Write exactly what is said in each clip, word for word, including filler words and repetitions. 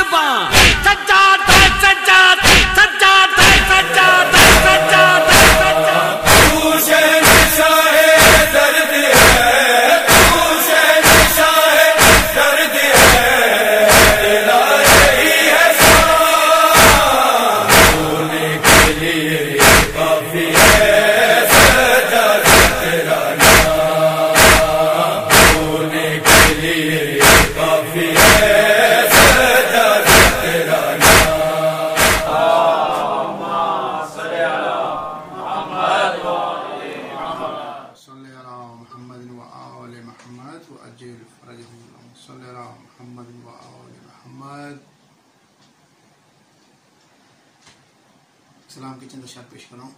نگہباں سجاد ہے سجاد سجاد ہے سجاد ہے سجاد ہے سجاد سلام کی چند اشعار پیش کروں.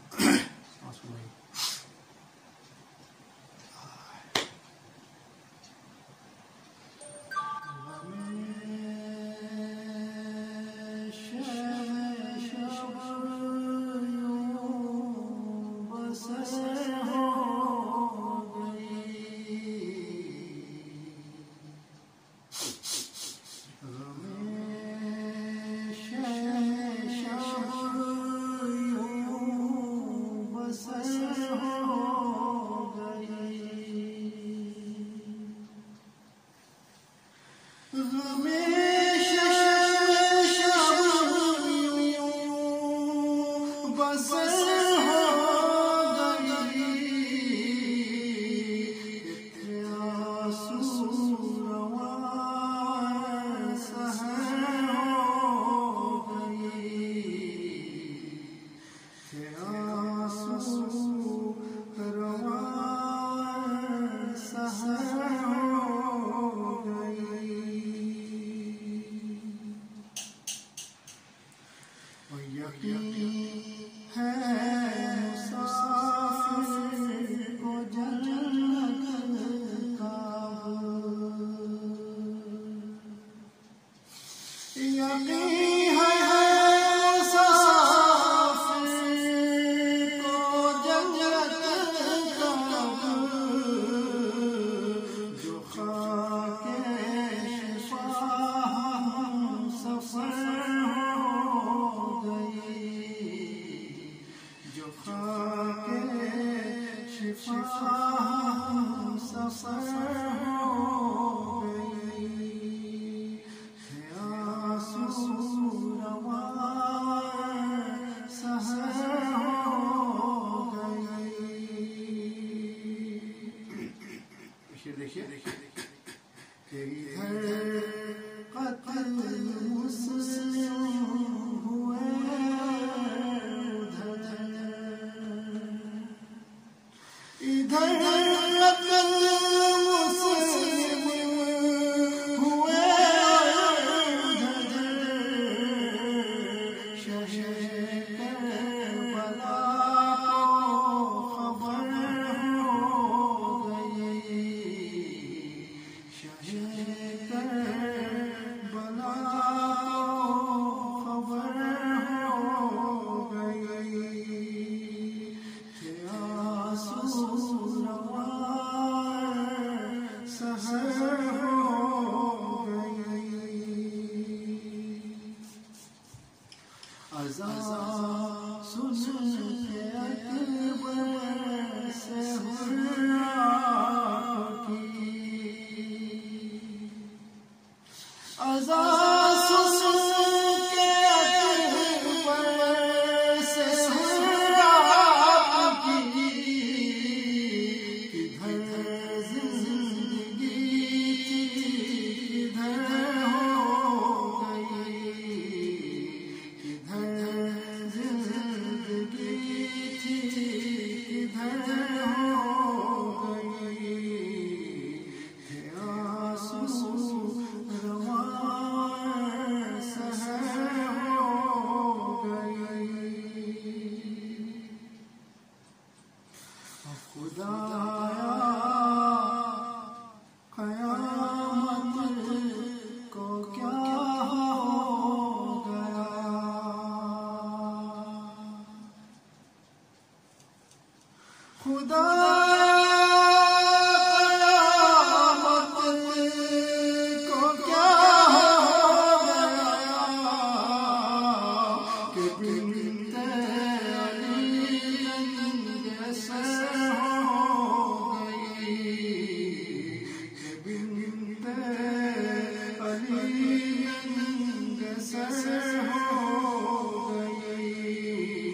سسر ہو گئی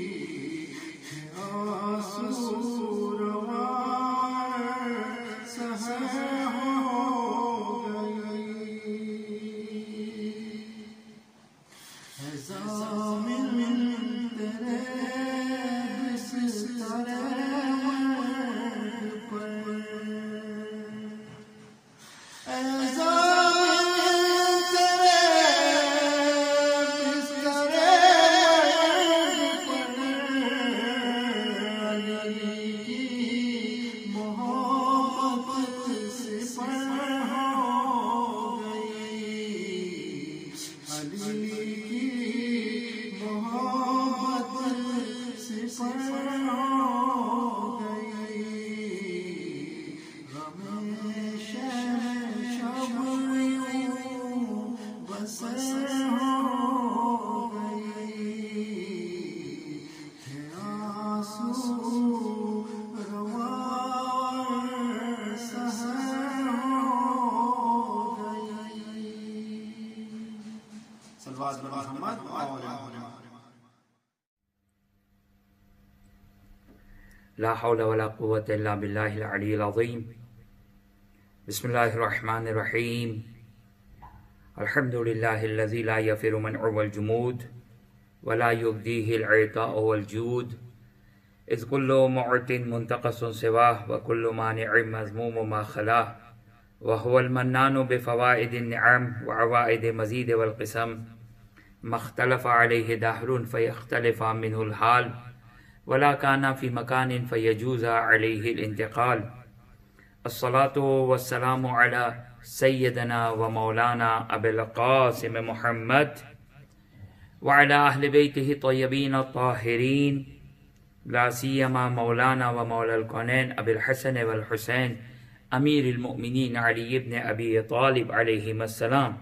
آنسو روان سحر ہو گئی زامن تیرے بستر پر لا حول ولا قوة إلا بالله العلي العظيم. بسم الله الرحمن الرحيم. الحمد لله الذي لا يفر منعه والجمود ولا يبديه العطاء والجود، إذ كل معط منتقص سواه وكل مانع مذموم ما خلاه، وهو المنان بفوائد النعم وعوائد مزيد والقسم، ما اختلف عليه دهر فيختلف منه الحال، ولا كان في مكان فيجوز عليه الانتقال. الصلاة والسلام على سيدنا ومولانا أبي القاسم محمد وعلى أهل بيته الطيبين الطاهرين، لا سيما مولانا ومولى الكونين أبي الحسن والحسين أمير المؤمنين علي بن أبي طالب عليهما السلام.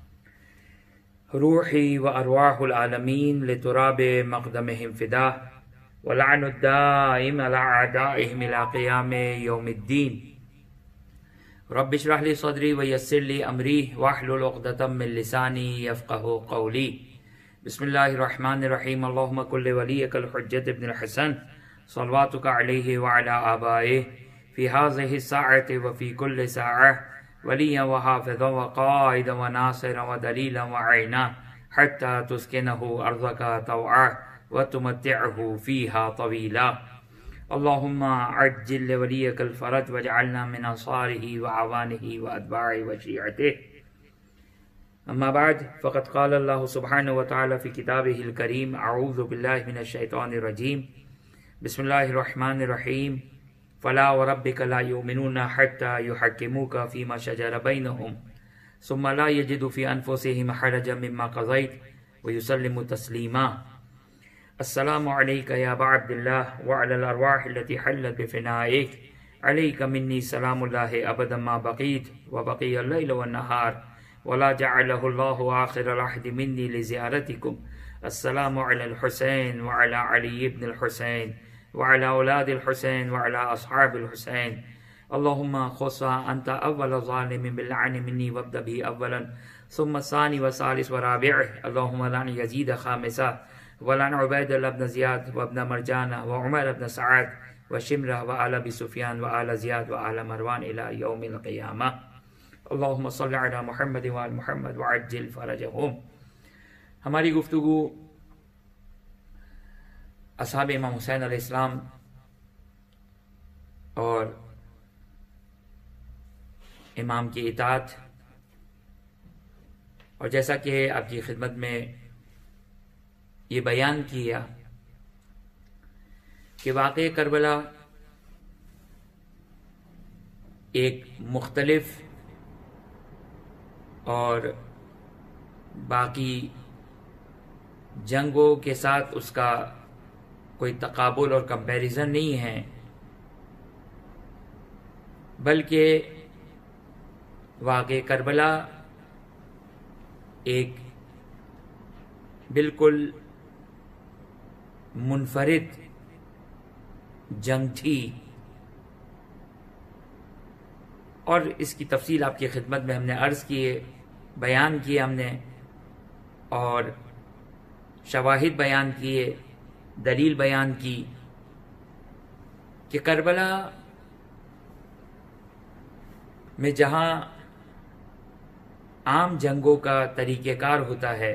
روحي وأرواح العالمين لتراب مقدمهم فداه، ولعن الدائم على أعدائهم إلى قيام يوم الدين. رب اشرح لي صدري ويسر لي أمري واحلل عقدة من لساني يفقه قولي. بسم الله الرحمن الرحيم. اللهم كن لوليك الحجة بن الحسن صلواتك عليه وعلى آبائه في هذه الساعة وفي كل ساعة وليا وحافظا وقائدا وناصرا ودليلا وعينا حتى تسكنه أرضك طوعا وتمتعه فيها طويلا. اللهم عجل لوليك الفرج واجعلنا من أنصاره وعوانه وأتباعه وشيعته. أما بعد، فقد قال الله سبحانه وتعالى في كتابه الكريم: أعوذ بالله من الشيطان الرجيم، بسم الله الرحمن الرحيم. فلا وربك لا يؤمنون حتى يحكموك فيما شجر بينهم ثم لا يجدوا في أنفسهم حرجا مما قضيت ويسلموا تسليما. السلام عليك يا أبا عبد الله وعلى الأرواح التي حلت بفنائك. عليك مني سلام الله أبدا ما بقيت وبقي الليل والنهار، ولا جعله الله آخر العهد مني لزيارتكم. السلام على الحسين وعلى علي بن الحسين وعلى أولاد الحسين وعلى أصحاب الحسين. اللهم خص أنت أول ظالم باللعن مني وابدأ به أولا ثم الثاني والثالث ورابعه. اللهم لعن يزيد خامسا، ولعن عبيد الله بن زياد وابن مرجانة وعمر بن سعد وشمرة وآل أبي سفيان وآل زياد وآل مروان إلى يوم القيامة. اللهم صل على محمد وآل محمد وعجل فرجهم. ہماری گفتگو اصحاب امام حسین علیہ السلام اور امام کی اطاعت، اور جیسا کہ آپ کی خدمت میں یہ بیان کیا کہ واقعہ کربلا ایک مختلف اور باقی جنگوں کے ساتھ اس کا کوئی تقابل اور کمپیریزن نہیں ہے، بلکہ واقعہ کربلا ایک بالکل منفرد جنگ تھی، اور اس کی تفصیل آپ کی خدمت میں ہم نے عرض کی، بیان کی ہم نے اور شواہد بیان کیے، دلیل بیان کی کہ کربلا میں جہاں عام جنگوں کا طریقہ کار ہوتا ہے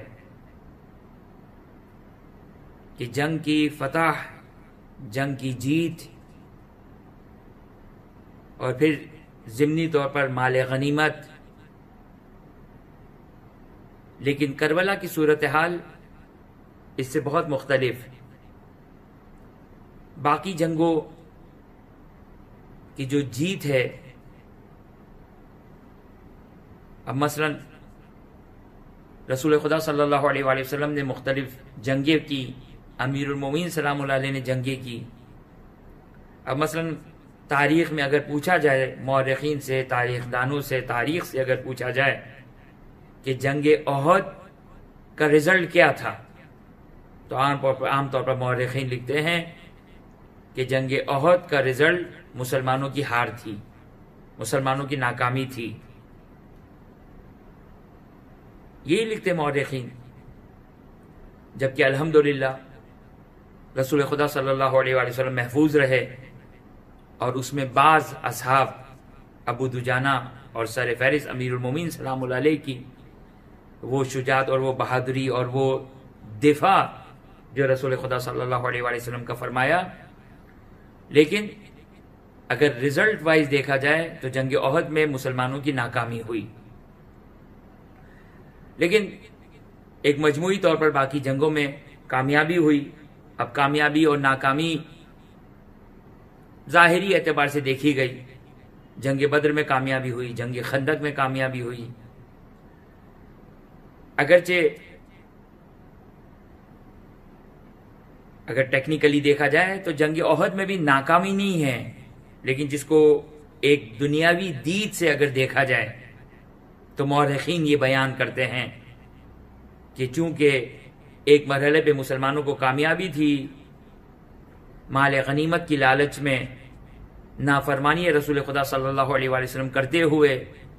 کہ جنگ کی فتح، جنگ کی جیت اور پھر ضمنی طور پر مال غنیمت، لیکن کربلا کی صورتحال اس سے بہت مختلف۔ باقی جنگوں کی جو جیت ہے، اب مثلا رسول خدا صلی اللہ علیہ وآلہ وسلم نے مختلف جنگیں کی، امیر المومنین سلام اللہ علیہ نے جنگیں کی۔ اب مثلا تاریخ میں اگر پوچھا جائے، مورخین سے، تاریخ دانوں سے، تاریخ سے اگر پوچھا جائے کہ جنگ احد کا رزلٹ کیا تھا، تو عام طور پر عام طور پر مورخین لکھتے ہیں کہ جنگ احد کا رزلٹ مسلمانوں کی ہار تھی، مسلمانوں کی ناکامی تھی، یہی لکھتے مورخین۔ جبکہ الحمدللہ رسول خدا صلی اللہ علیہ وآلہ وسلم محفوظ رہے، اور اس میں بعض اصحاب ابو دجانہ اور سر فہرست امیر المومنین سلام اللہ علیہ کی وہ شجاعت اور وہ بہادری اور وہ دفاع جو رسول خدا صلی اللہ علیہ وآلہ وسلم کا فرمایا۔ لیکن اگر رزلٹ وائز دیکھا جائے تو جنگ احد میں مسلمانوں کی ناکامی ہوئی، لیکن ایک مجموعی طور پر باقی جنگوں میں کامیابی ہوئی۔ اب کامیابی اور ناکامی ظاہری اعتبار سے دیکھی گئی، جنگ بدر میں کامیابی ہوئی، جنگ خندق میں کامیابی ہوئی، اگرچہ اگر ٹیکنیکلی دیکھا جائے تو جنگ احد میں بھی ناکامی نہیں ہے، لیکن جس کو ایک دنیاوی دید سے اگر دیکھا جائے تو مورخین یہ بیان کرتے ہیں کہ چونکہ ایک مرحلے پہ مسلمانوں کو کامیابی تھی، مال غنیمت کی لالچ میں نافرمانی رسول خدا صلی اللہ علیہ وآلہ وسلم کرتے ہوئے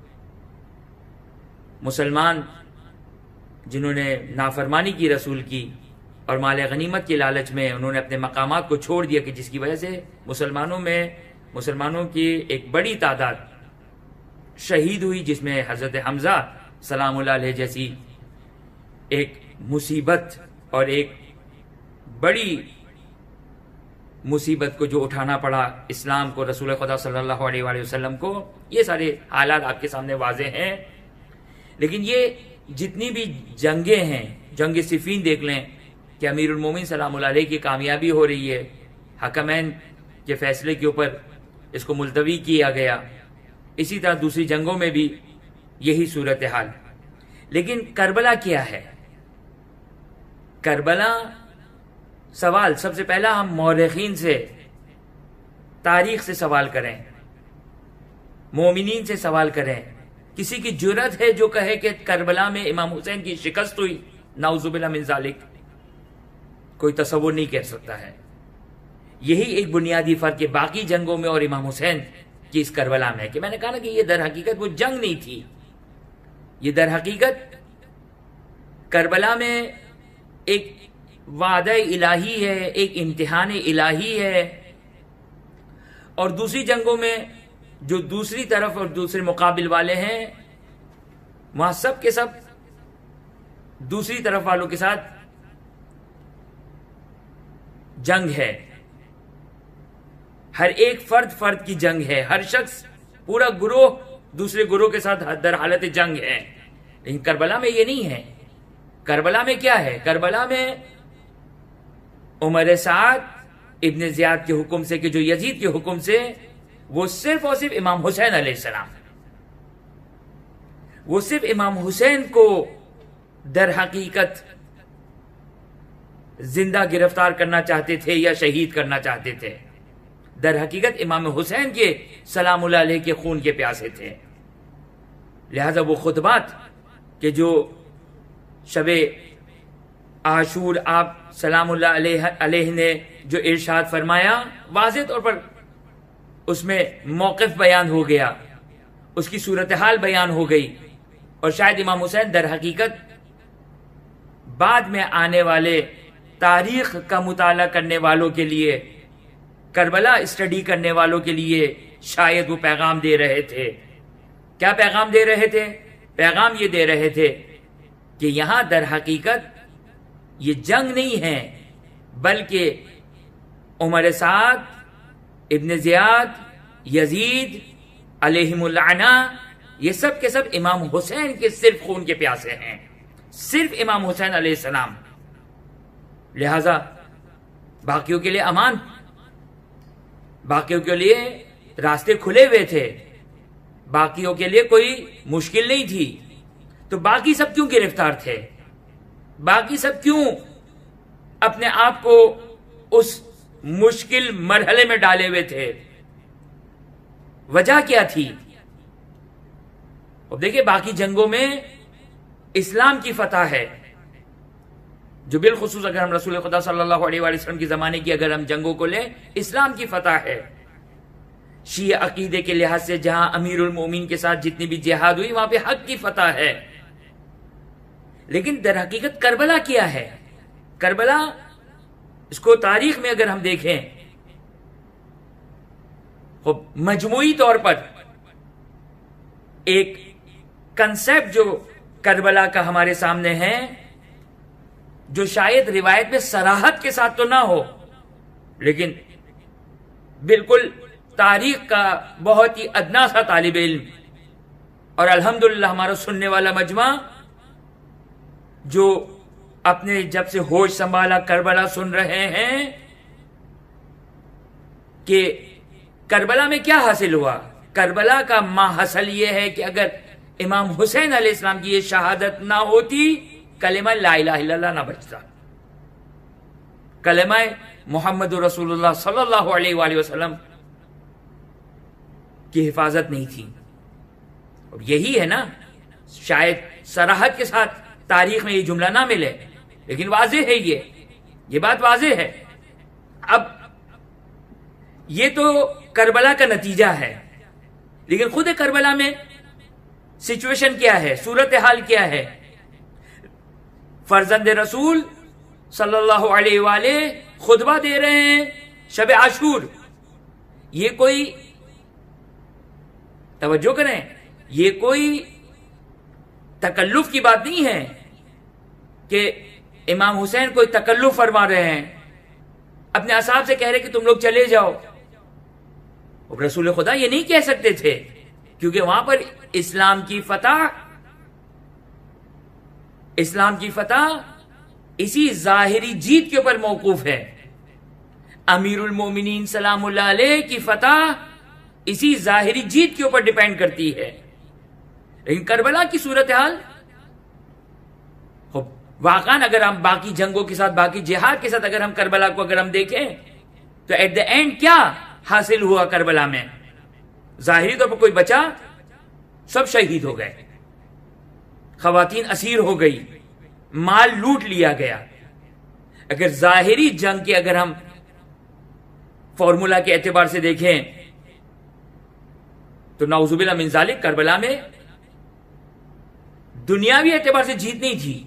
مسلمان جنہوں نے نافرمانی کی رسول کی اور مال غنیمت کی لالچ میں انہوں نے اپنے مقامات کو چھوڑ دیا، کہ جس کی وجہ سے مسلمانوں میں مسلمانوں کی ایک بڑی تعداد شہید ہوئی، جس میں حضرت حمزہ سلام اللہ علیہ جیسی ایک مصیبت اور ایک بڑی مصیبت کو جو اٹھانا پڑا اسلام کو، رسول خدا صلی اللہ علیہ وآلہ وسلم کو۔ یہ سارے حالات آپ کے سامنے واضح ہیں۔ لیکن یہ جتنی بھی جنگیں ہیں، جنگ صفین دیکھ لیں کہ امیر المومنین سلام اللہ علیہ کی کامیابی ہو رہی ہے، حکمین کے فیصلے کے اوپر اس کو ملتوی کیا گیا، اسی طرح دوسری جنگوں میں بھی یہی صورتحال۔ لیکن کربلا کیا ہے؟ کربلا سوال سب سے پہلا ہم مورخین سے، تاریخ سے سوال کریں، مومنین سے سوال کریں۔ کسی کی جرأت ہے جو کہے کہ کربلا میں امام حسین کی شکست ہوئی؟ نعوذ باللہ من ذالک، کوئی تصور نہیں کر سکتا ہے۔ یہی ایک بنیادی فرق ہے باقی جنگوں میں اور امام حسین کی اس کربلا میں، کہ میں نے کہا نا کہ یہ در حقیقت وہ جنگ نہیں تھی، یہ در حقیقت کربلا میں ایک وعدہ الہی ہے، ایک امتحان الہی ہے۔ اور دوسری جنگوں میں جو دوسری طرف اور دوسرے مقابل والے ہیں، وہاں سب کے سب دوسری طرف والوں کے ساتھ جنگ ہے، ہر ایک فرد فرد کی جنگ ہے، ہر شخص، پورا گروہ دوسرے گروہ کے ساتھ در حالت جنگ ہے۔ لیکن کربلا میں یہ نہیں ہے۔ کربلا میں کیا ہے؟ کربلا میں عمر سعد ابن زیاد کے حکم سے، کہ جو یزید کے حکم سے، وہ صرف اور صرف امام حسین علیہ السلام، وہ صرف امام حسین کو در حقیقت زندہ گرفتار کرنا چاہتے تھے یا شہید کرنا چاہتے تھے۔ در حقیقت امام حسین کے سلام اللہ علیہ کے خون کے پیاسے تھے۔ لہذا وہ خطبات کہ جو شب عاشور آپ سلام اللہ علیہ علیہ نے جو ارشاد فرمایا، واضح طور پر اس میں موقف بیان ہو گیا، اس کی صورتحال بیان ہو گئی، اور شاید امام حسین در حقیقت بعد میں آنے والے تاریخ کا مطالعہ کرنے والوں کے لیے، کربلا اسٹڈی کرنے والوں کے لیے شاید وہ پیغام دے رہے تھے۔ کیا پیغام دے رہے تھے؟ پیغام یہ دے رہے تھے کہ یہاں در حقیقت یہ جنگ نہیں ہے، بلکہ عمر سعد، ابن زیاد، یزید علیہم اللعنہ، یہ سب کے سب امام حسین کے صرف خون کے پیاسے ہیں، صرف امام حسین علیہ السلام۔ لہذا باقیوں کے لیے امان، باقیوں کے لیے راستے کھلے ہوئے تھے، باقیوں کے لیے کوئی مشکل نہیں تھی۔ تو باقی سب کیوں گرفتار تھے؟ باقی سب کیوں اپنے آپ کو اس مشکل مرحلے میں ڈالے ہوئے تھے؟ وجہ کیا تھی؟ اب دیکھیں، باقی جنگوں میں اسلام کی فتح ہے، جو بالخصوص اگر ہم رسول خدا صلی اللہ علیہ وآلہ وسلم کی زمانے کی اگر ہم جنگوں کو لیں، اسلام کی فتح ہے۔ شیعہ عقیدے کے لحاظ سے جہاں امیر المومنین کے ساتھ جتنی بھی جہاد ہوئی، وہاں پہ حق کی فتح ہے۔ لیکن در حقیقت کربلا کیا ہے؟ کربلا، اس کو تاریخ میں اگر ہم دیکھیں، مجموعی طور پر ایک کنسیپٹ جو کربلا کا ہمارے سامنے ہے، جو شاید روایت میں صراحت کے ساتھ تو نہ ہو، لیکن بالکل تاریخ کا بہت ہی ادنا سا طالب علم، اور الحمدللہ ہمارا سننے والا مجمع جو اپنے جب سے ہوش سنبھالا کربلا سن رہے ہیں کہ کربلا میں کیا حاصل ہوا۔ کربلا کا ما حاصل یہ ہے کہ اگر امام حسین علیہ السلام کی یہ شہادت نہ ہوتی، کلمہ لا الہ الا اللہ نہ بچتا، کلمہ محمد رسول اللہ صلی اللہ علیہ وآلہ وسلم کی حفاظت نہیں تھی۔ اب یہی ہے نا، شاید صراحت کے ساتھ تاریخ میں یہ جملہ نہ ملے، لیکن واضح ہے، یہ یہ بات واضح ہے۔ اب یہ تو کربلا کا نتیجہ ہے، لیکن خود کربلا میں سچویشن کیا ہے، صورتحال کیا ہے؟ فرزند رسول صلی اللہ علیہ وآلہ خطبہ دے رہے ہیں شب عاشور۔ یہ کوئی، توجہ کریں، یہ کوئی تکلف کی بات نہیں ہے کہ امام حسین کوئی تکلف فرما رہے ہیں، اپنے اصحاب سے کہہ رہے کہ تم لوگ چلے جاؤ۔ رسول خدا یہ نہیں کہہ سکتے تھے، کیونکہ وہاں پر اسلام کی فتح اسلام کی فتح اسی ظاہری جیت کے اوپر موقوف ہے۔ امیر المومنین سلام اللہ علیہ کی فتح اسی ظاہری جیت کے اوپر ڈیپینڈ کرتی ہے۔ لیکن کربلا کی صورتحال واقعاً اگر ہم باقی جنگوں کے ساتھ، باقی جہاد کے ساتھ اگر ہم کربلا کو اگر ہم دیکھیں تو ایٹ دا اینڈ کیا حاصل ہوا کربلا میں؟ ظاہری طور پر کوئی بچا؟ سب شہید ہو گئے، خواتین اسیر ہو گئی، مال لوٹ لیا گیا۔ اگر ظاہری جنگ کے اگر ہم فارمولا کے اعتبار سے دیکھیں تو نعوذ باللہ من ذالک کربلا میں دنیاوی اعتبار سے جیت نہیں تھی،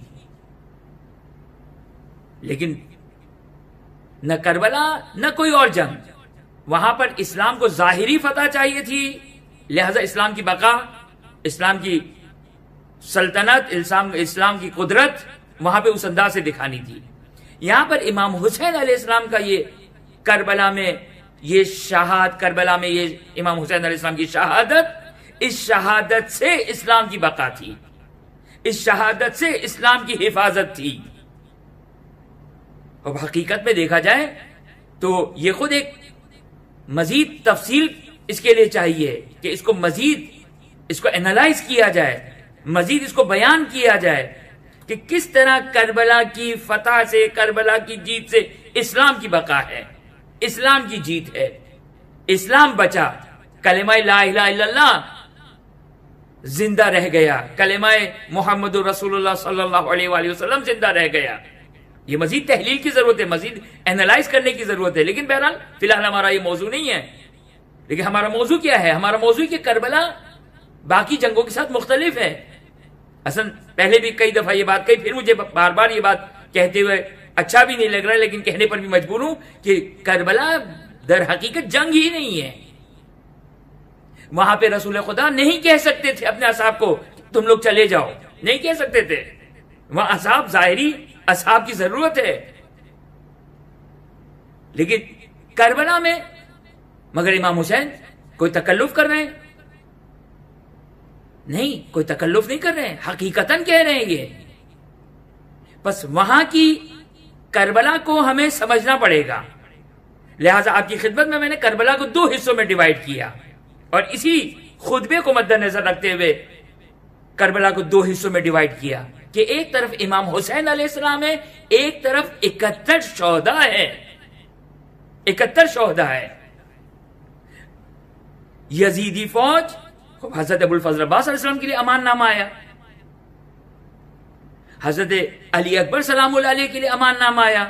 لیکن نہ کربلا نہ کوئی اور جنگ، وہاں پر اسلام کو ظاہری فتح چاہیے تھی، لہذا اسلام کی بقا، اسلام کی سلطنت، اسلام اسلام کی قدرت وہاں پہ اس انداز سے دکھانی تھی۔ یہاں پر امام حسین علیہ السلام کا یہ کربلا میں یہ شہادت، کربلا میں یہ امام حسین علیہ السلام کی شہادت، اس شہادت سے اسلام کی بقا تھی، اس شہادت سے اسلام کی حفاظت تھی۔ اب حقیقت میں دیکھا جائے تو یہ خود ایک مزید تفصیل اس کے لیے چاہیے کہ اس کو مزید اس کو انالائز کیا جائے، مزید اس کو بیان کیا جائے کہ کس طرح کربلا کی فتح سے، کربلا کی جیت سے اسلام کی بقا ہے، اسلام کی جیت ہے، اسلام بچا، کلمہ لا الہ الا اللہ زندہ رہ گیا، کلمہ محمد رسول اللہ صلی اللہ علیہ وآلہ وسلم زندہ رہ گیا۔ یہ مزید تحلیل کی ضرورت ہے، مزید انالائز کرنے کی ضرورت ہے، لیکن بہرحال فی الحال ہمارا یہ موضوع نہیں ہے۔ لیکن ہمارا موضوع کیا ہے؟ ہمارا موضوع کہ کربلا باقی جنگوں کے ساتھ مختلف ہے۔ اصل پہلے بھی کئی دفعہ یہ بات کہی، پھر مجھے بار بار یہ بات کہتے ہوئے اچھا بھی نہیں لگ رہا، لیکن کہنے پر بھی مجبور ہوں کہ کربلا در حقیقت جنگ ہی نہیں ہے. وہاں پہ رسول خدا نہیں کہہ سکتے تھے اپنے اصحاب کو تم لوگ چلے جاؤ، نہیں کہہ سکتے تھے. وہاں اصحاب ظاہری اصحاب کی ضرورت ہے، لیکن کربلا میں مگر امام حسین کوئی تکلف کر رہے ہیں؟ نہیں، کوئی تکلف نہیں کر رہے ہیں، حقیقتاً کہہ رہے ہیں یہ. بس وہاں کی کربلا کو ہمیں سمجھنا پڑے گا. لہٰذا آپ کی خدمت میں میں نے کربلا کو دو حصوں میں ڈیوائیڈ کیا، اور اسی خطبے کو مد نظر رکھتے ہوئے کربلا کو دو حصوں میں ڈیوائیڈ کیا کہ ایک طرف امام حسین علیہ السلام ہے، ایک طرف اکہتر شہداء ہے. اکہتر شہداء ہے. یزیدی فوج، حضرت ابو الفضل عباس علیہ السلام کے لیے امان نامہ آیا، حضرت علی اکبر سلام اللہ علیہ کے لیے امان نامہ آیا.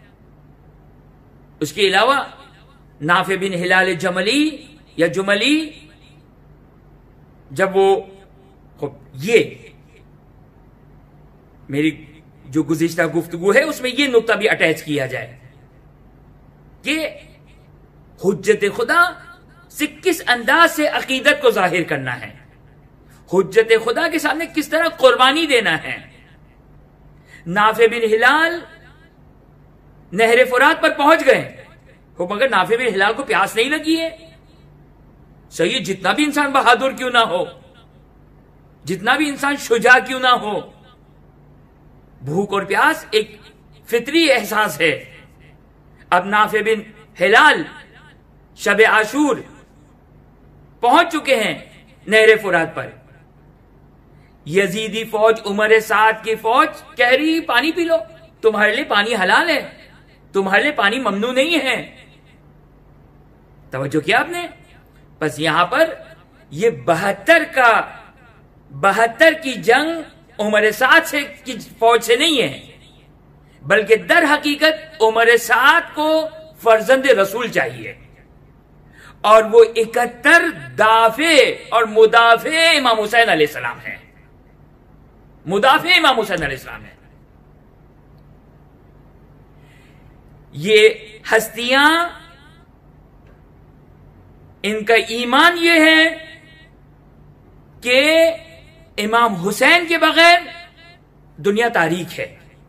اس کے علاوہ نافع بن ہلال جملی یا جملی، جب وہ یہ میری جو گزشتہ گفتگو ہے اس میں یہ نقطہ بھی اٹیچ کیا جائے کہ حجت خدا سے کس انداز سے عقیدت کو ظاہر کرنا ہے، حجت خدا کے سامنے کس طرح قربانی دینا ہے. نافع بن ہلال نہر فرات پر پہنچ گئے، مگر نافع بن ہلال کو پیاس نہیں لگی ہے. صحیح، جتنا بھی انسان بہادر کیوں نہ ہو، جتنا بھی انسان شجاع کیوں نہ ہو، بھوک اور پیاس ایک فطری احساس ہے. اب نافع بن ہلال شب عاشور پہنچ چکے ہیں نہر فرات پر. یزیدی فوج، عمر سعد کی فوج کہہ رہی پانی پی لو، تمہارے لیے پانی حلال ہے، تمہارے لیے پانی ممنوع نہیں ہے. توجہ کیا آپ نے؟ بس یہاں پر یہ بہتر کا بہتر کی جنگ عمر سعد سے کی فوج سے نہیں ہے، بلکہ در حقیقت عمر سعد کو فرزند رسول چاہیے، اور وہ اکہتر دافع اور مدافع امام حسین علیہ السلام ہیں. مدافع امام حسین علیہ السلام ہیں. یہ ہستیاں، ان کا ایمان یہ ہے کہ امام حسین کے بغیر دنیا تاریک ہے.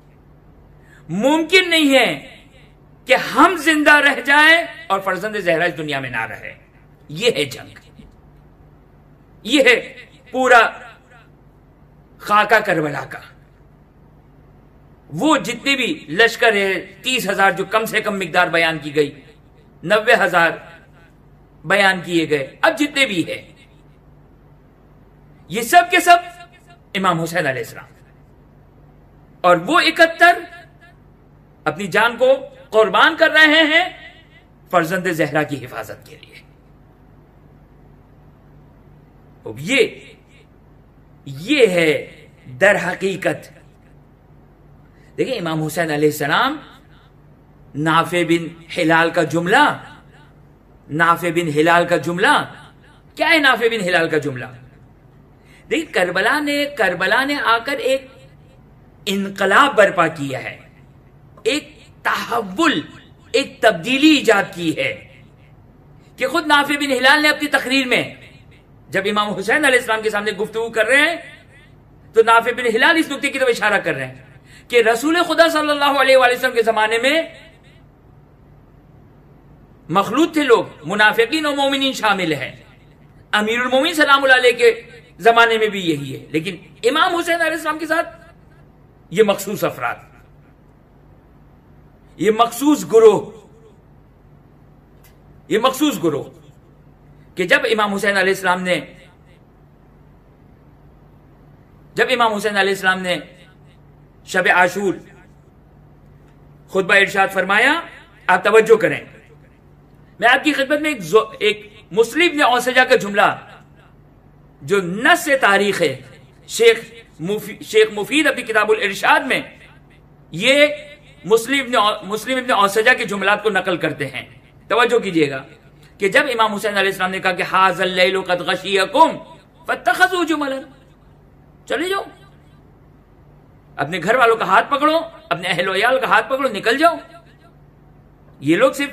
ممکن نہیں ہے کہ ہم زندہ رہ جائیں اور فرزند زہرا اس دنیا میں نہ رہے. یہ ہے جنگ، یہ ہے پورا خاکہ کربلا کا. وہ جتنے بھی لشکر ہے، تیس ہزار جو کم سے کم مقدار بیان کی گئی، نوے ہزار بیان کیے گئے، اب جتنے بھی ہے، یہ سب کے سب امام حسین علیہ السلام، اور وہ اکہتر اپنی جان کو قربان کر رہے ہیں فرزند زہرا کی حفاظت کے لیے. یہ یہ ہے در حقیقت. دیکھیں امام حسین علیہ السلام، نافع بن ہلال کا جملہ، نافع بن ہلال کا جملہ کیا ہے؟ نافع بن ہلال کا جملہ دیکھیں، کربلا نے کربلا نے آ کر ایک انقلاب برپا کیا ہے، ایک تحول، ایک تبدیلی ایجاد کی ہے. کہ خود نافع بن ہلال نے اپنی تقریر میں جب امام حسین علیہ السلام کے سامنے گفتگو کر رہے ہیں تو نافع بن ہلال اس نقطے کی طرف اشارہ کر رہے ہیں کہ رسول خدا صلی اللہ علیہ وآلہ وسلم کے زمانے میں مخلوط تھے لوگ، منافقین و مومنین شامل ہیں. امیر المومنین سلام اللہ علیہ کے زمانے میں بھی یہی ہے، لیکن امام حسین علیہ السلام کے ساتھ یہ مخصوص افراد، یہ مخصوص گروہ، یہ مخصوص گروہ کہ جب امام حسین علیہ السلام نے جب امام حسین علیہ السلام نے شب عاشور خطبہ ارشاد فرمایا. آپ توجہ کریں، میں آپ کی خدمت میں ایک, ایک مسلم نے اوسجا کا جملہ جو نص تاریخ ہے، شیخ مفید شیخ مفید اپنی کتاب الارشاد میں یہ مسلم مسلم ابن اوسجا کے جملات کو نقل کرتے ہیں. توجہ کیجئے گا کہ جب امام حسین علیہ السلام نے کہا کہ حاذ اللیل قد غشیکم فاتخذوا جملا، چلے جاؤ اپنے گھر والوں کا ہاتھ پکڑو، اپنے اہل و عیال کا ہاتھ پکڑو، نکل جاؤ. یہ لوگ صرف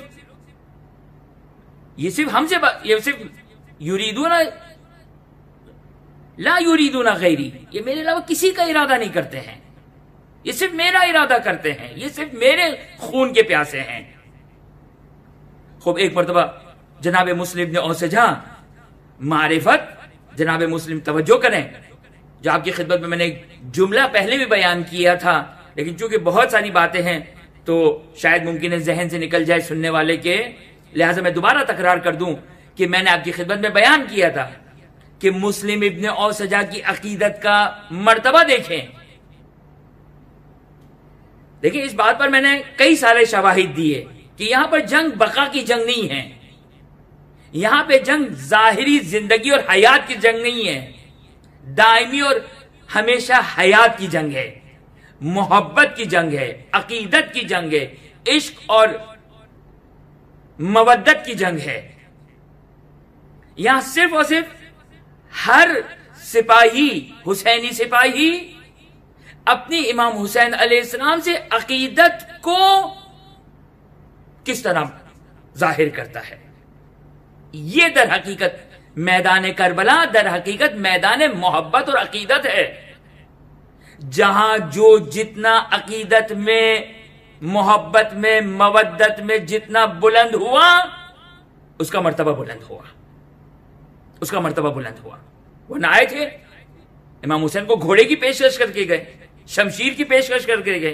یہ صرف ہم سے یہ صرف یریدون لا یریدون غیری، یہ میرے علاوہ کسی کا ارادہ نہیں کرتے ہیں، یہ صرف میرا ارادہ کرتے ہیں، یہ صرف میرے خون کے پیاسے ہیں. خوب ایک مرتبہ جناب مسلم نے اوسجا معرفت، جناب مسلم توجہ کریں، جو آپ کی خدمت میں میں نے ایک جملہ پہلے بھی بیان کیا تھا، لیکن چونکہ بہت ساری باتیں ہیں تو شاید ممکن ہے ذہن سے نکل جائے سننے والے کے، لہٰذا میں دوبارہ تکرار کر دوں کہ میں نے آپ کی خدمت میں بیان کیا تھا کہ مسلم ابن اوسجا کی عقیدت کا مرتبہ دیکھیں. دیکھیں اس بات پر میں نے کئی سارے شواہد دیے کہ یہاں پر جنگ بقا کی جنگ نہیں ہے، یہاں پہ جنگ ظاہری زندگی اور حیات کی جنگ نہیں ہے، دائمی اور ہمیشہ حیات کی جنگ ہے، محبت کی جنگ ہے، عقیدت کی جنگ ہے، عشق اور مودت کی جنگ ہے. یہاں صرف اور صرف ہر سپاہی، حسینی سپاہی اپنی امام حسین علیہ السلام سے عقیدت کو کس طرح ظاہر کرتا ہے. یہ در حقیقت میدان کربلا، در حقیقت میدان محبت اور عقیدت ہے، جہاں جو جتنا عقیدت میں، محبت میں، مودت میں جتنا بلند ہوا، اس کا مرتبہ بلند ہوا، اس کا مرتبہ بلند ہوا. وہ نہ آئے تھے امام حسین کو گھوڑے کی پیشکش کر کے گئے، شمشیر کی پیشکش کر کے گئے.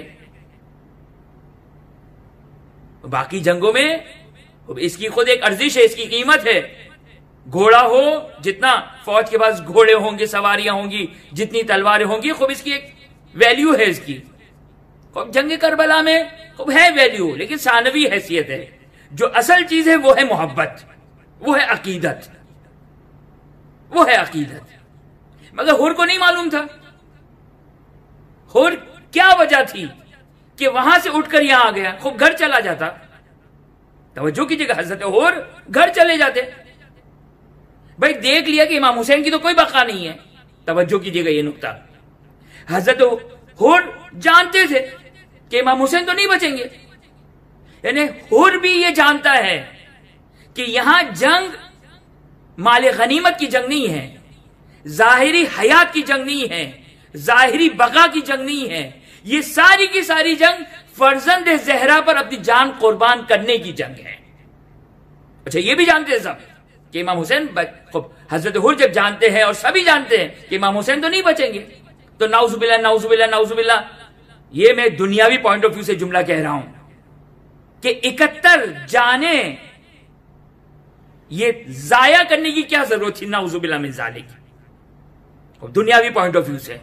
باقی جنگوں میں اس کی خود ایک ارزش ہے، اس کی قیمت ہے. گھوڑا ہو، جتنا فوج کے پاس گھوڑے ہوں گے، سواریاں ہوں گی، جتنی تلواریں ہوں گی، خوب اس کی ایک ویلیو ہے. اس کی خوب جنگ کربلا میں خوب ہے ویلیو، لیکن ثانوی حیثیت ہے. جو اصل چیز ہے وہ ہے محبت، وہ ہے عقیدت، وہ ہے عقیدت. مگر ہور کو نہیں معلوم تھا. ہور کیا وجہ تھی کہ وہاں سے اٹھ کر یہاں آ گیا؟ خوب گھر چلا جاتا. توجہ کیجیے گا، حضرت ہور گھر چلے جاتے. بھائی دیکھ لیا کہ امام حسین کی تو کوئی بقا نہیں ہے. توجہ کیجیے گا یہ نقطہ. حضرت ہور جانتے تھے کہ امام حسین تو نہیں بچیں گے. یعنی ہور بھی یہ جانتا ہے کہ یہاں جنگ مال غنیمت کی جنگ نہیں ہے، ظاہری حیات کی جنگ نہیں ہے، ظاہری بقا کی جنگ نہیں ہے. یہ ساری کی ساری جنگ فرزند زہرا پر اپنی جان قربان کرنے کی جنگ ہے. اچھا یہ بھی جانتے ہیں سب کہ امام حسین، حضرت ہور جب جانتے ہیں اور سبھی جانتے ہیں کہ امام حسین تو نہیں بچیں گے، تو نعوذ باللہ نعوذ باللہ نعوذ باللہ، یہ میں دنیاوی پوائنٹ آف ویو سے جملہ کہہ رہا ہوں کہ اکہتر جانیں یہ ضائع کرنے کی کیا ضرورت تھی؟ نعوذ باللہ من ذالک. دنیاوی پوائنٹ آف ویو سے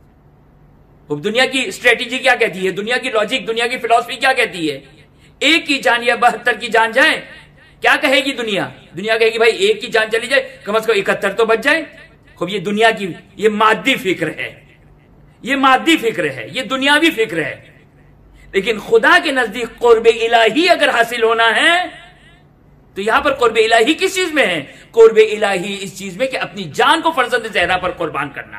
دنیا کی اسٹریٹجی کیا کہتی ہے، دنیا کی لاجک، دنیا کی فلسفی کیا کہتی ہے؟ ایک کی جان یا بہتر کی جان جائیں، کیا کہے گی دنیا؟ دنیا کہے گی بھائی ایک کی جان چلی جائے، کم از کم اکہتر تو بچ جائیں. خوب یہ دنیا کی یہ مادی فکر ہے، یہ مادی فکر ہے، یہ دنیاوی فکر ہے. لیکن خدا کے نزدیک قرب الہی اگر حاصل ہونا ہے تو یہاں پر قرب الہی کس چیز میں ہے؟ قرب الہی اس چیز میں کہ اپنی جان کو فرزند زہرا پر قربان کرنا.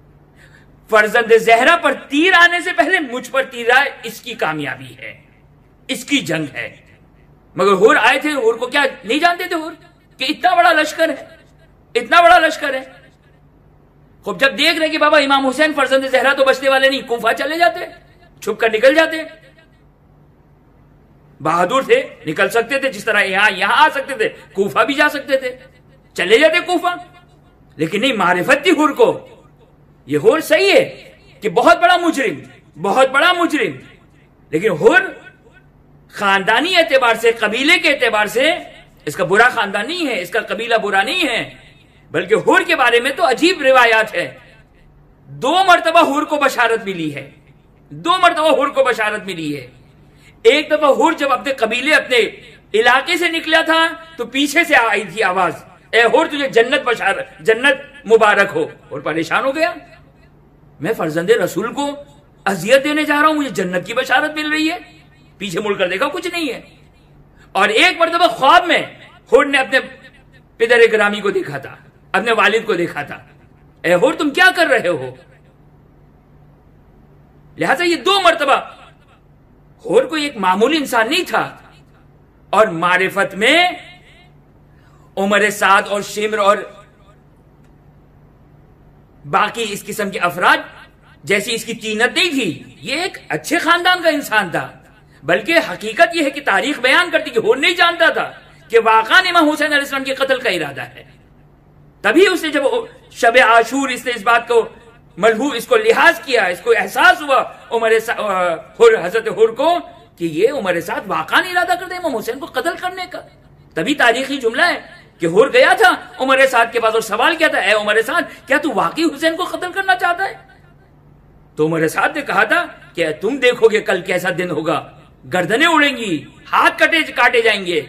فرزند زہرا پر تیر آنے سے پہلے مجھ پر تیر آئے، اس کی کامیابی ہے، اس کی جنگ ہے. مگر ہور آئے تھے، ہور کو کیا نہیں جانتے تھے ہور کہ اتنا بڑا لشکر ہے، اتنا بڑا لشکر ہے. خوب جب دیکھ رہے کہ بابا امام حسین فرزند زہرا تو بچنے والے نہیں، کوفہ چلے جاتے، چھپ کر نکل جاتے. بہادر تھے، نکل سکتے تھے، جس طرح یہاں یہاں آ سکتے تھے، کوفہ بھی جا سکتے تھے، چلے جاتے کوفہ. لیکن نہیں، معرفت تھی ہور کو. یہ ہور صحیح ہے کہ بہت بڑا مجرم، بہت بڑا مجرم، لیکن ہور خاندانی اعتبار سے، قبیلے کے اعتبار سے اس کا برا خاندان نہیں ہے، اس کا قبیلہ برا نہیں ہے. بلکہ ہور کے بارے میں تو عجیب روایات ہے. دو مرتبہ ہور کو بشارت ملی ہے، دو مرتبہ ہور کو بشارت ملی ہے. ایک دفعہ ہور جب اپنے قبیلے، اپنے علاقے سے نکلا تھا تو پیچھے سے آئی تھی آواز، اے ہور تجھے جنت بشارت، جنت مبارک ہو. اور پریشان ہو گیا، میں فرزند رسول کو اذیت دینے جا رہا ہوں، مجھے جنت کی بشارت مل رہی ہے. پیچھے مڑ کر دیکھا، کچھ نہیں ہے. اور ایک مرتبہ خواب میں ہور نے اپنے پدر گرامی کو دیکھا تھا، اپنے والد کو دیکھا تھا. اے ہور تم کیا کر رہے ہو؟ لہذا یہ دو مرتبہ حور کوئی ایک معمولی انسان نہیں تھا، اور معرفت میں عمر سعد اور شمر اور باقی اس قسم کے افراد جیسی اس کی طینت نہیں تھی، یہ ایک اچھے خاندان کا انسان تھا، بلکہ حقیقت یہ ہے کہ تاریخ بیان کرتی کہ حور نہیں جانتا تھا کہ واقعاً امام حسین علیہ السلام کے قتل کا ارادہ ہے. تبھی اس نے جب شب عاشور اس نے اس بات کو ملحوظ اس کو لحاظ کیا، اس کو احساس ہوا عمر حر حضرت حر کو کہ یہ عمر سعد واقعاً ارادہ کرتے امام حسین کو قتل کرنے کا. تبھی تاریخی جملہ ہے کہ حر گیا تھا عمر سعد کے پاس اور سوال کیا تھا، اے عمر سعد کیا تو واقعی حسین کو قتل کرنا چاہتا ہے؟ تو عمر سعد نے کہا تھا کہ تم دیکھو گے کل کیسا دن ہوگا، گردنیں اڑیں گی، ہاتھ کٹے کاٹے جائیں گے.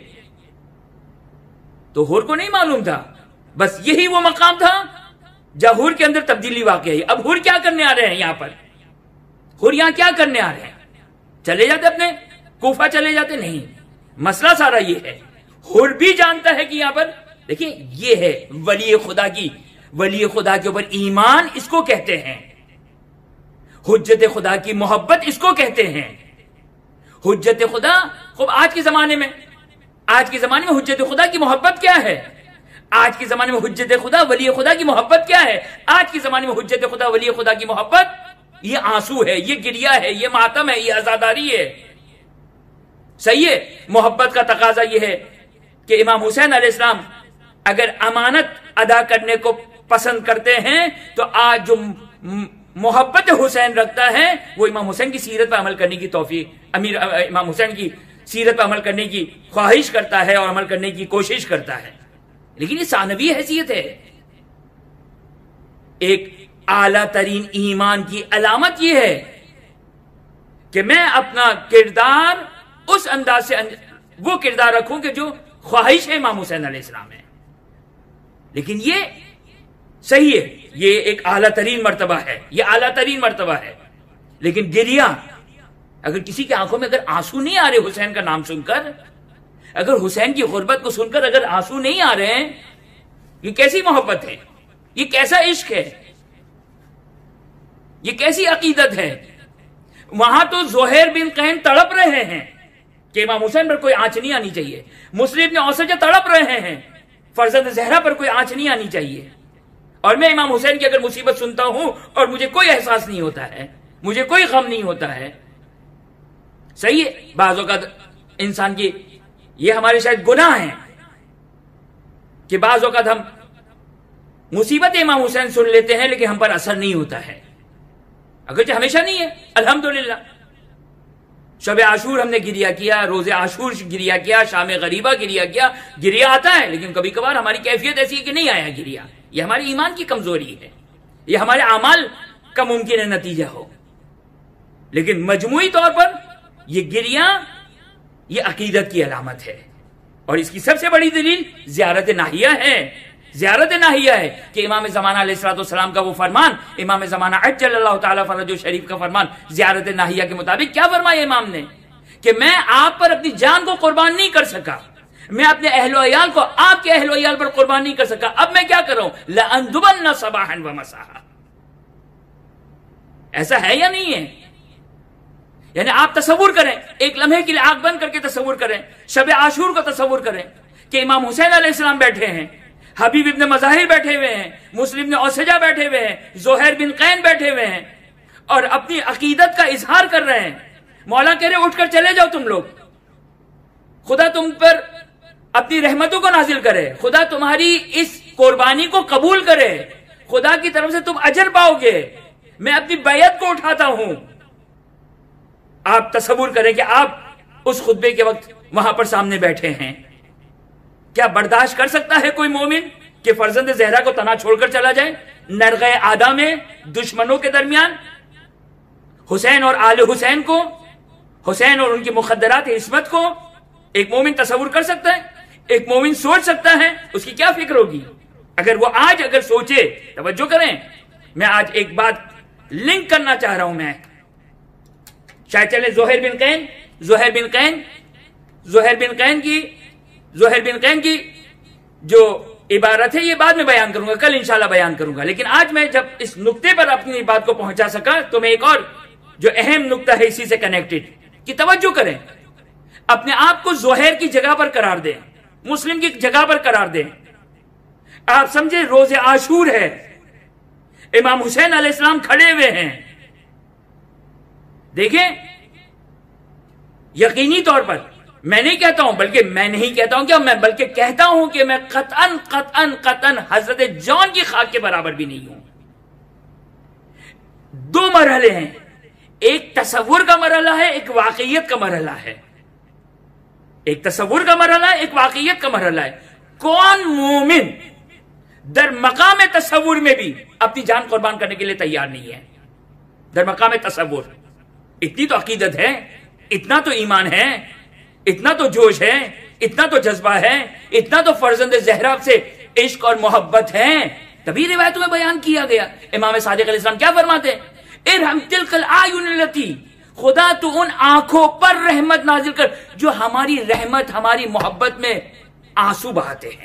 تو حر کو نہیں معلوم تھا، بس یہی وہ مقام تھا جہاں حر کے اندر تبدیلی واقع ہے. اب حر کیا کرنے آ رہے ہیں یہاں پر؟ حر یہاں کیا کرنے آ رہے ہیں؟ چلے جاتے اپنے کوفہ چلے جاتے؟ نہیں، مسئلہ سارا یہ ہے. حر بھی جانتا ہے کہ یہاں پر دیکھیں یہ ہے ولی خدا کی، ولی خدا کے اوپر ایمان اس کو کہتے ہیں، حجت خدا کی محبت اس کو کہتے ہیں. حجت خدا خوب آج کے زمانے میں آج کے زمانے میں حجت خدا کی محبت کیا ہے؟ آج کے زمانے میں حجت خدا ولی خدا کی محبت کیا ہے؟ آج کے زمانے میں حجت خدا ولی خدا کی محبت یہ آنسو ہے، یہ گریہ ہے، یہ ماتم ہے، یہ عزاداری ہے. صحیح ہے. محبت کا تقاضا یہ ہے کہ امام حسین علیہ السلام اگر امانت ادا کرنے کو پسند کرتے ہیں تو آج جو محبت حسین رکھتا ہے وہ امام حسین کی سیرت پر عمل کرنے کی توفیق امیر امام حسین کی سیرت پر عمل کرنے کی خواہش کرتا ہے اور عمل کرنے کی کوشش کرتا ہے. لیکن یہ ثانوی حیثیت ہے. ایک اعلیٰ ترین ایمان کی علامت یہ ہے کہ میں اپنا کردار اس انداز سے وہ کردار رکھوں کہ جو خواہش ہے امام حسین علیہ السلام ہے. لیکن یہ صحیح ہے، یہ ایک اعلیٰ ترین مرتبہ ہے، یہ اعلیٰ ترین مرتبہ ہے. لیکن گریہ، اگر کسی کی آنکھوں میں اگر آنسو نہیں آ رہے حسین کا نام سن کر، اگر حسین کی غربت کو سن کر اگر آنسو نہیں آ رہے ہیں، یہ کیسی محبت ہے؟ یہ کیسا عشق ہے؟ یہ کیسی عقیدت ہے؟ وہاں تو زہیر بن قین تڑپ رہے ہیں کہ امام حسین پر کوئی آنچ نہیں آنی چاہیے. مسلم نے اوسجہ تڑپ رہے ہیں فرزند زہرا پر کوئی آنچ نہیں آنی چاہیے. اور میں امام حسین کی اگر مصیبت سنتا ہوں اور مجھے کوئی احساس نہیں ہوتا ہے، مجھے کوئی غم نہیں ہوتا ہے. صحیح ہے. بعض اوقات انسان کی یہ ہمارے شاید گناہ ہیں کہ بعض اوقات ہم مصیبت امام حسین سن لیتے ہیں لیکن ہم پر اثر نہیں ہوتا ہے، اگرچہ ہمیشہ نہیں ہے. الحمدللہ شب عاشور ہم نے گریہ کیا، روز عاشور گریہ کیا، شام غریبہ گریہ کیا، گریہ آتا ہے. لیکن کبھی کبھار ہماری کیفیت ایسی ہے کہ نہیں آیا گریہ. یہ ہماری ایمان کی کمزوری ہے، یہ ہمارے اعمال کا ممکن ہے نتیجہ ہو. لیکن مجموعی طور پر یہ گریہ یہ عقیدت کی علامت ہے. اور اس کی سب سے بڑی دلیل زیارت ناہیہ ہے. زیارت ناہیہ ہے کہ امام زمانہ علیہ الصلوۃ والسلام کا وہ فرمان، امام زمانہ عجل اللہ تعالیٰ فرجہ شریف کا فرمان زیارت ناہیہ کے مطابق کیا فرمایا امام نے کہ میں آپ پر اپنی جان کو قربان نہیں کر سکا، میں اپنے اہل و عیال کو آپ کے اہل و عیال پر قربان نہیں کر سکا، اب میں کیا کروں؟ لأندبن صباحا ومساء. ایسا ہے یا نہیں ہے؟ یعنی آپ تصور کریں، ایک لمحے کے لیے آنکھ بند کر کے تصور کریں، شب عاشور کو تصور کریں کہ امام حسین علیہ السلام بیٹھے ہیں، حبیب ابن مظاہر بیٹھے ہوئے ہیں، مسلم ابن اوسجہ بیٹھے ہوئے ہیں، زہیر بن قین بیٹھے ہوئے ہیں اور اپنی عقیدت کا اظہار کر رہے ہیں. مولا کہہ رہے اٹھ کر چلے جاؤ تم لوگ، خدا تم پر اپنی رحمتوں کو نازل کرے، خدا تمہاری اس قربانی کو قبول کرے، خدا کی طرف سے تم اجر پاؤ گے، میں اپنی بیعت کو اٹھاتا ہوں. آپ تصور کریں کہ آپ اس خطبے کے وقت وہاں پر سامنے بیٹھے ہیں. کیا برداشت کر سکتا ہے کوئی مومن کہ فرزند زہرا کو تنہا چھوڑ کر چلا جائے نرغہ آدھا میں دشمنوں کے درمیان؟ حسین اور آل حسین کو، حسین اور ان کی مخدرات عصمت کو ایک مومن تصور کر سکتا ہے؟ ایک مومن سوچ سکتا ہے؟ اس کی کیا فکر ہوگی اگر وہ آج اگر سوچے؟ توجہ کریں، میں آج ایک بات لنک کرنا چاہ رہا ہوں. میں شاید چلے زہیر بن قین زہیر بن قین زہیر بن قین کی زہیر بن قین کی جو عبارت ہے یہ بعد میں بیان کروں گا، کل انشاءاللہ بیان کروں گا. لیکن آج میں جب اس نقطے پر اپنی بات کو پہنچا سکا تو میں ایک اور جو اہم نقطہ ہے اسی سے کنیکٹڈ کہ توجہ کریں، اپنے آپ کو زہیر کی جگہ پر قرار دیں، مسلم کی جگہ پر قرار دیں. آپ سمجھے روز عاشور ہے، امام حسین علیہ السلام کھڑے ہوئے ہیں. دیکھیں یقینی طور پر میں نہیں کہتا ہوں، بلکہ میں نہیں کہتا ہوں کہ میں بلکہ کہتا ہوں کہ میں قطعاً قطعاً قطعاً حضرت جان کی خاک کے برابر بھی نہیں ہوں. دو مرحلے ہیں، ایک تصور کا مرحلہ ہے، ایک واقعیت کا مرحلہ ہے. ایک تصور کا مرحلہ ہے، ایک واقعیت کا مرحلہ ہے. کون مومن در مقام تصور میں بھی اپنی جان قربان کرنے کے لیے تیار نہیں ہے؟ در مقام تصور اتنی تو عقیدت ہے، اتنا تو ایمان ہے، اتنا تو جوش ہے، اتنا تو جذبہ ہے، اتنا تو فرزند زہرا سے عشق اور محبت ہے. تبھی روایتوں میں بیان کیا گیا. امام صادق علیہ السلام کیا فرماتے ہیں؟ ارحم تلک العیون التی، خدا تو ان آنکھوں پر رحمت نازل کر جو ہماری رحمت ہماری محبت میں آنسو بہاتے ہیں.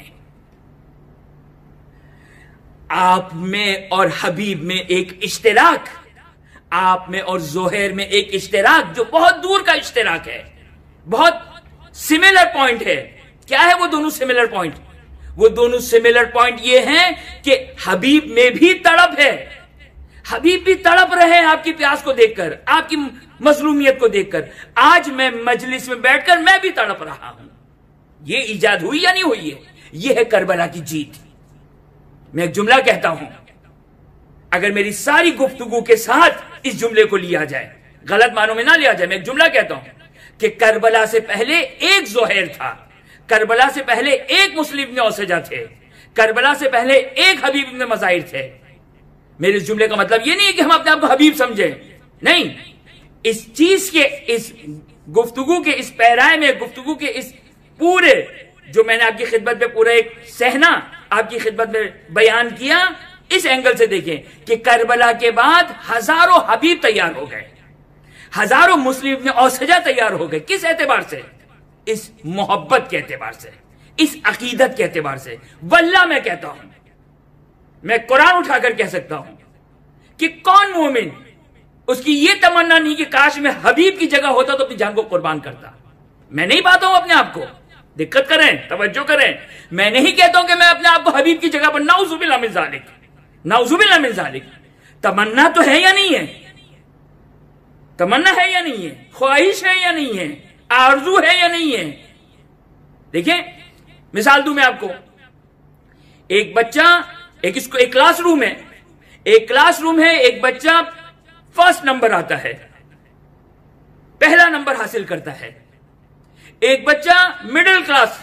آپ میں اور حبیب میں ایک اشتراک، آپ میں اور زہیر میں ایک اشتراک جو بہت دور کا اشتراک ہے، بہت سملر پوائنٹ ہے. کیا ہے وہ دونوں سملر پوائنٹ؟ وہ دونوں سملر پوائنٹ یہ ہیں کہ حبیب میں بھی تڑپ ہے، حبیب بھی تڑپ رہے ہیں آپ کی پیاس کو دیکھ کر، آپ کی مظلومیت کو دیکھ کر. آج میں مجلس میں بیٹھ کر میں بھی تڑپ رہا ہوں. یہ ایجاد ہوئی یا نہیں ہوئی ہے؟ یہ ہے کربلا کی جیت. میں ایک جملہ کہتا ہوں، اگر میری ساری گفتگو کے ساتھ اس جملے کو لیا جائے، غلط معنوں میں نہ لیا جائے، میں ایک جملہ کہتا ہوں کہ کربلا سے پہلے ایک زہیر تھا، کربلا سے پہلے ایک مسلم ابن اوسجہ تھے، کربلا سے پہلے ایک حبیب ابن مظاہر تھے. میرے اس جملے کا مطلب یہ نہیں کہ ہم اپنے آپ کو حبیب سمجھیں، نہیں. اس چیز کے، اس گفتگو کے اس پیرائے میں، گفتگو کے اس پورے جو میں نے آپ کی خدمت میں پورا ایک صحنہ آپ کی خدمت میں بیان کیا، اس اینگل سے دیکھیں کہ کربلا کے بعد ہزاروں حبیب تیار ہو گئے، ہزاروں مسلم ابن اوسجہ تیار ہو گئے. کس اعتبار سے؟ اس محبت کے اعتبار سے، اس عقیدت کے اعتبار سے. واللہ میں کہتا ہوں، میں قرآن اٹھا کر کہہ سکتا ہوں کہ کون مومن اس کی یہ تمنا نہیں کہ کاش میں حبیب کی جگہ ہوتا تو اپنی جان کو قربان کرتا. میں نہیں پاتا ہوں اپنے آپ کو، دقت کریں، توجہ کریں. میں نہیں کہتا ہوں کہ میں اپنے آپ کو حبیب کی جگہ پر، نعوذ باللہ من ذالک، نعوذ باللہ من ذالک. تمنا تو ہے یا نہیں ہے؟ تمنا ہے یا نہیں ہے؟ خواہش ہے یا نہیں ہے؟ آرزو ہے یا نہیں ہے؟ دیکھیں مثال دوں میں آپ کو. ایک بچہ، ایک اس کو ایک کلاس روم ہے، ایک کلاس روم ہے، ایک بچہ فرسٹ نمبر آتا ہے، پہلا نمبر حاصل کرتا ہے. ایک بچہ مڈل کلاس،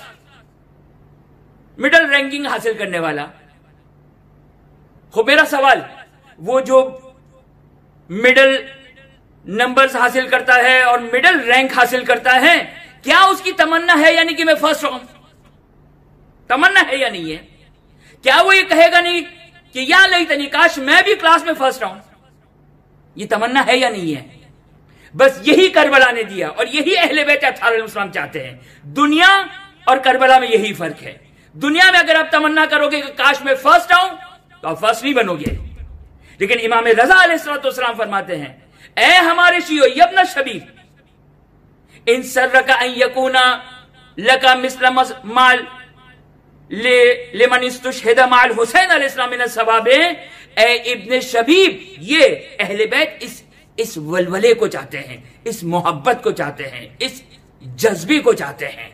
مڈل رینکنگ حاصل کرنے والا. خب میرا سوال، وہ جو مڈل نمبرز حاصل کرتا ہے اور مڈل رینک حاصل کرتا ہے، کیا اس کی تمنا ہے یعنی کہ میں فرسٹ ہوں؟ تمنا ہے یا نہیں ہے؟ کیا وہ یہ کہے گا نہیں کہ یا لیتنی کاش میں بھی کلاس میں فرسٹ ہوں؟ یہ تمنا ہے یا نہیں ہے؟ بس یہی کربلا نے دیا، اور یہی اہل بیت اطہار علیہ السلام چاہتے ہیں. دنیا اور کربلا میں یہی فرق ہے. دنیا میں اگر آپ تمنا کرو گے کہ کاش میں فرسٹ آؤں تو آپ فرسٹ نہیں بنو گے. لیکن امام رضا علیہ السلام فرماتے ہیں، اے ہمارے شیعو یبن الشبیب، ان سرک ان یکونا لکا مثل مال لمن استشہد مع الحسین علیہ السلام من الثواب. اے ابن شبیب، یہ اہل بیت اس اس ولولے کو چاہتے ہیں، اس محبت کو چاہتے ہیں، اس جذبے کو چاہتے ہیں.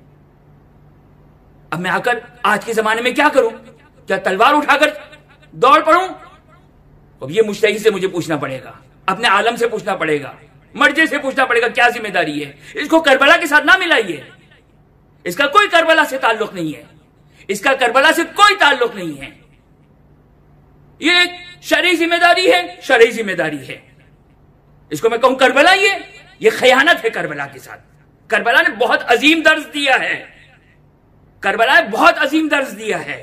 اب میں آ کر آج کے زمانے میں کیا کروں؟ کیا تلوار اٹھا کر دوڑ پڑوں؟ اب یہ مجتہد سے مجھے پوچھنا پڑے گا، اپنے عالم سے پوچھنا پڑے گا، مرجع سے پوچھنا پڑے گا کیا ذمہ داری ہے. اس کو کربلا کے ساتھ نہ ملائیے، اس کا کوئی کربلا سے تعلق نہیں ہے، اس کا کربلا سے کوئی تعلق نہیں ہے. یہ ایک شرعی ذمہ داری ہے، شرعی ذمہ داری ہے. اس کو میں کہوں کربلا، یہ یہ خیانت ہے کربلا کے ساتھ. کربلا نے بہت عظیم درس دیا ہے، کربلا نے بہت عظیم درس دیا ہے.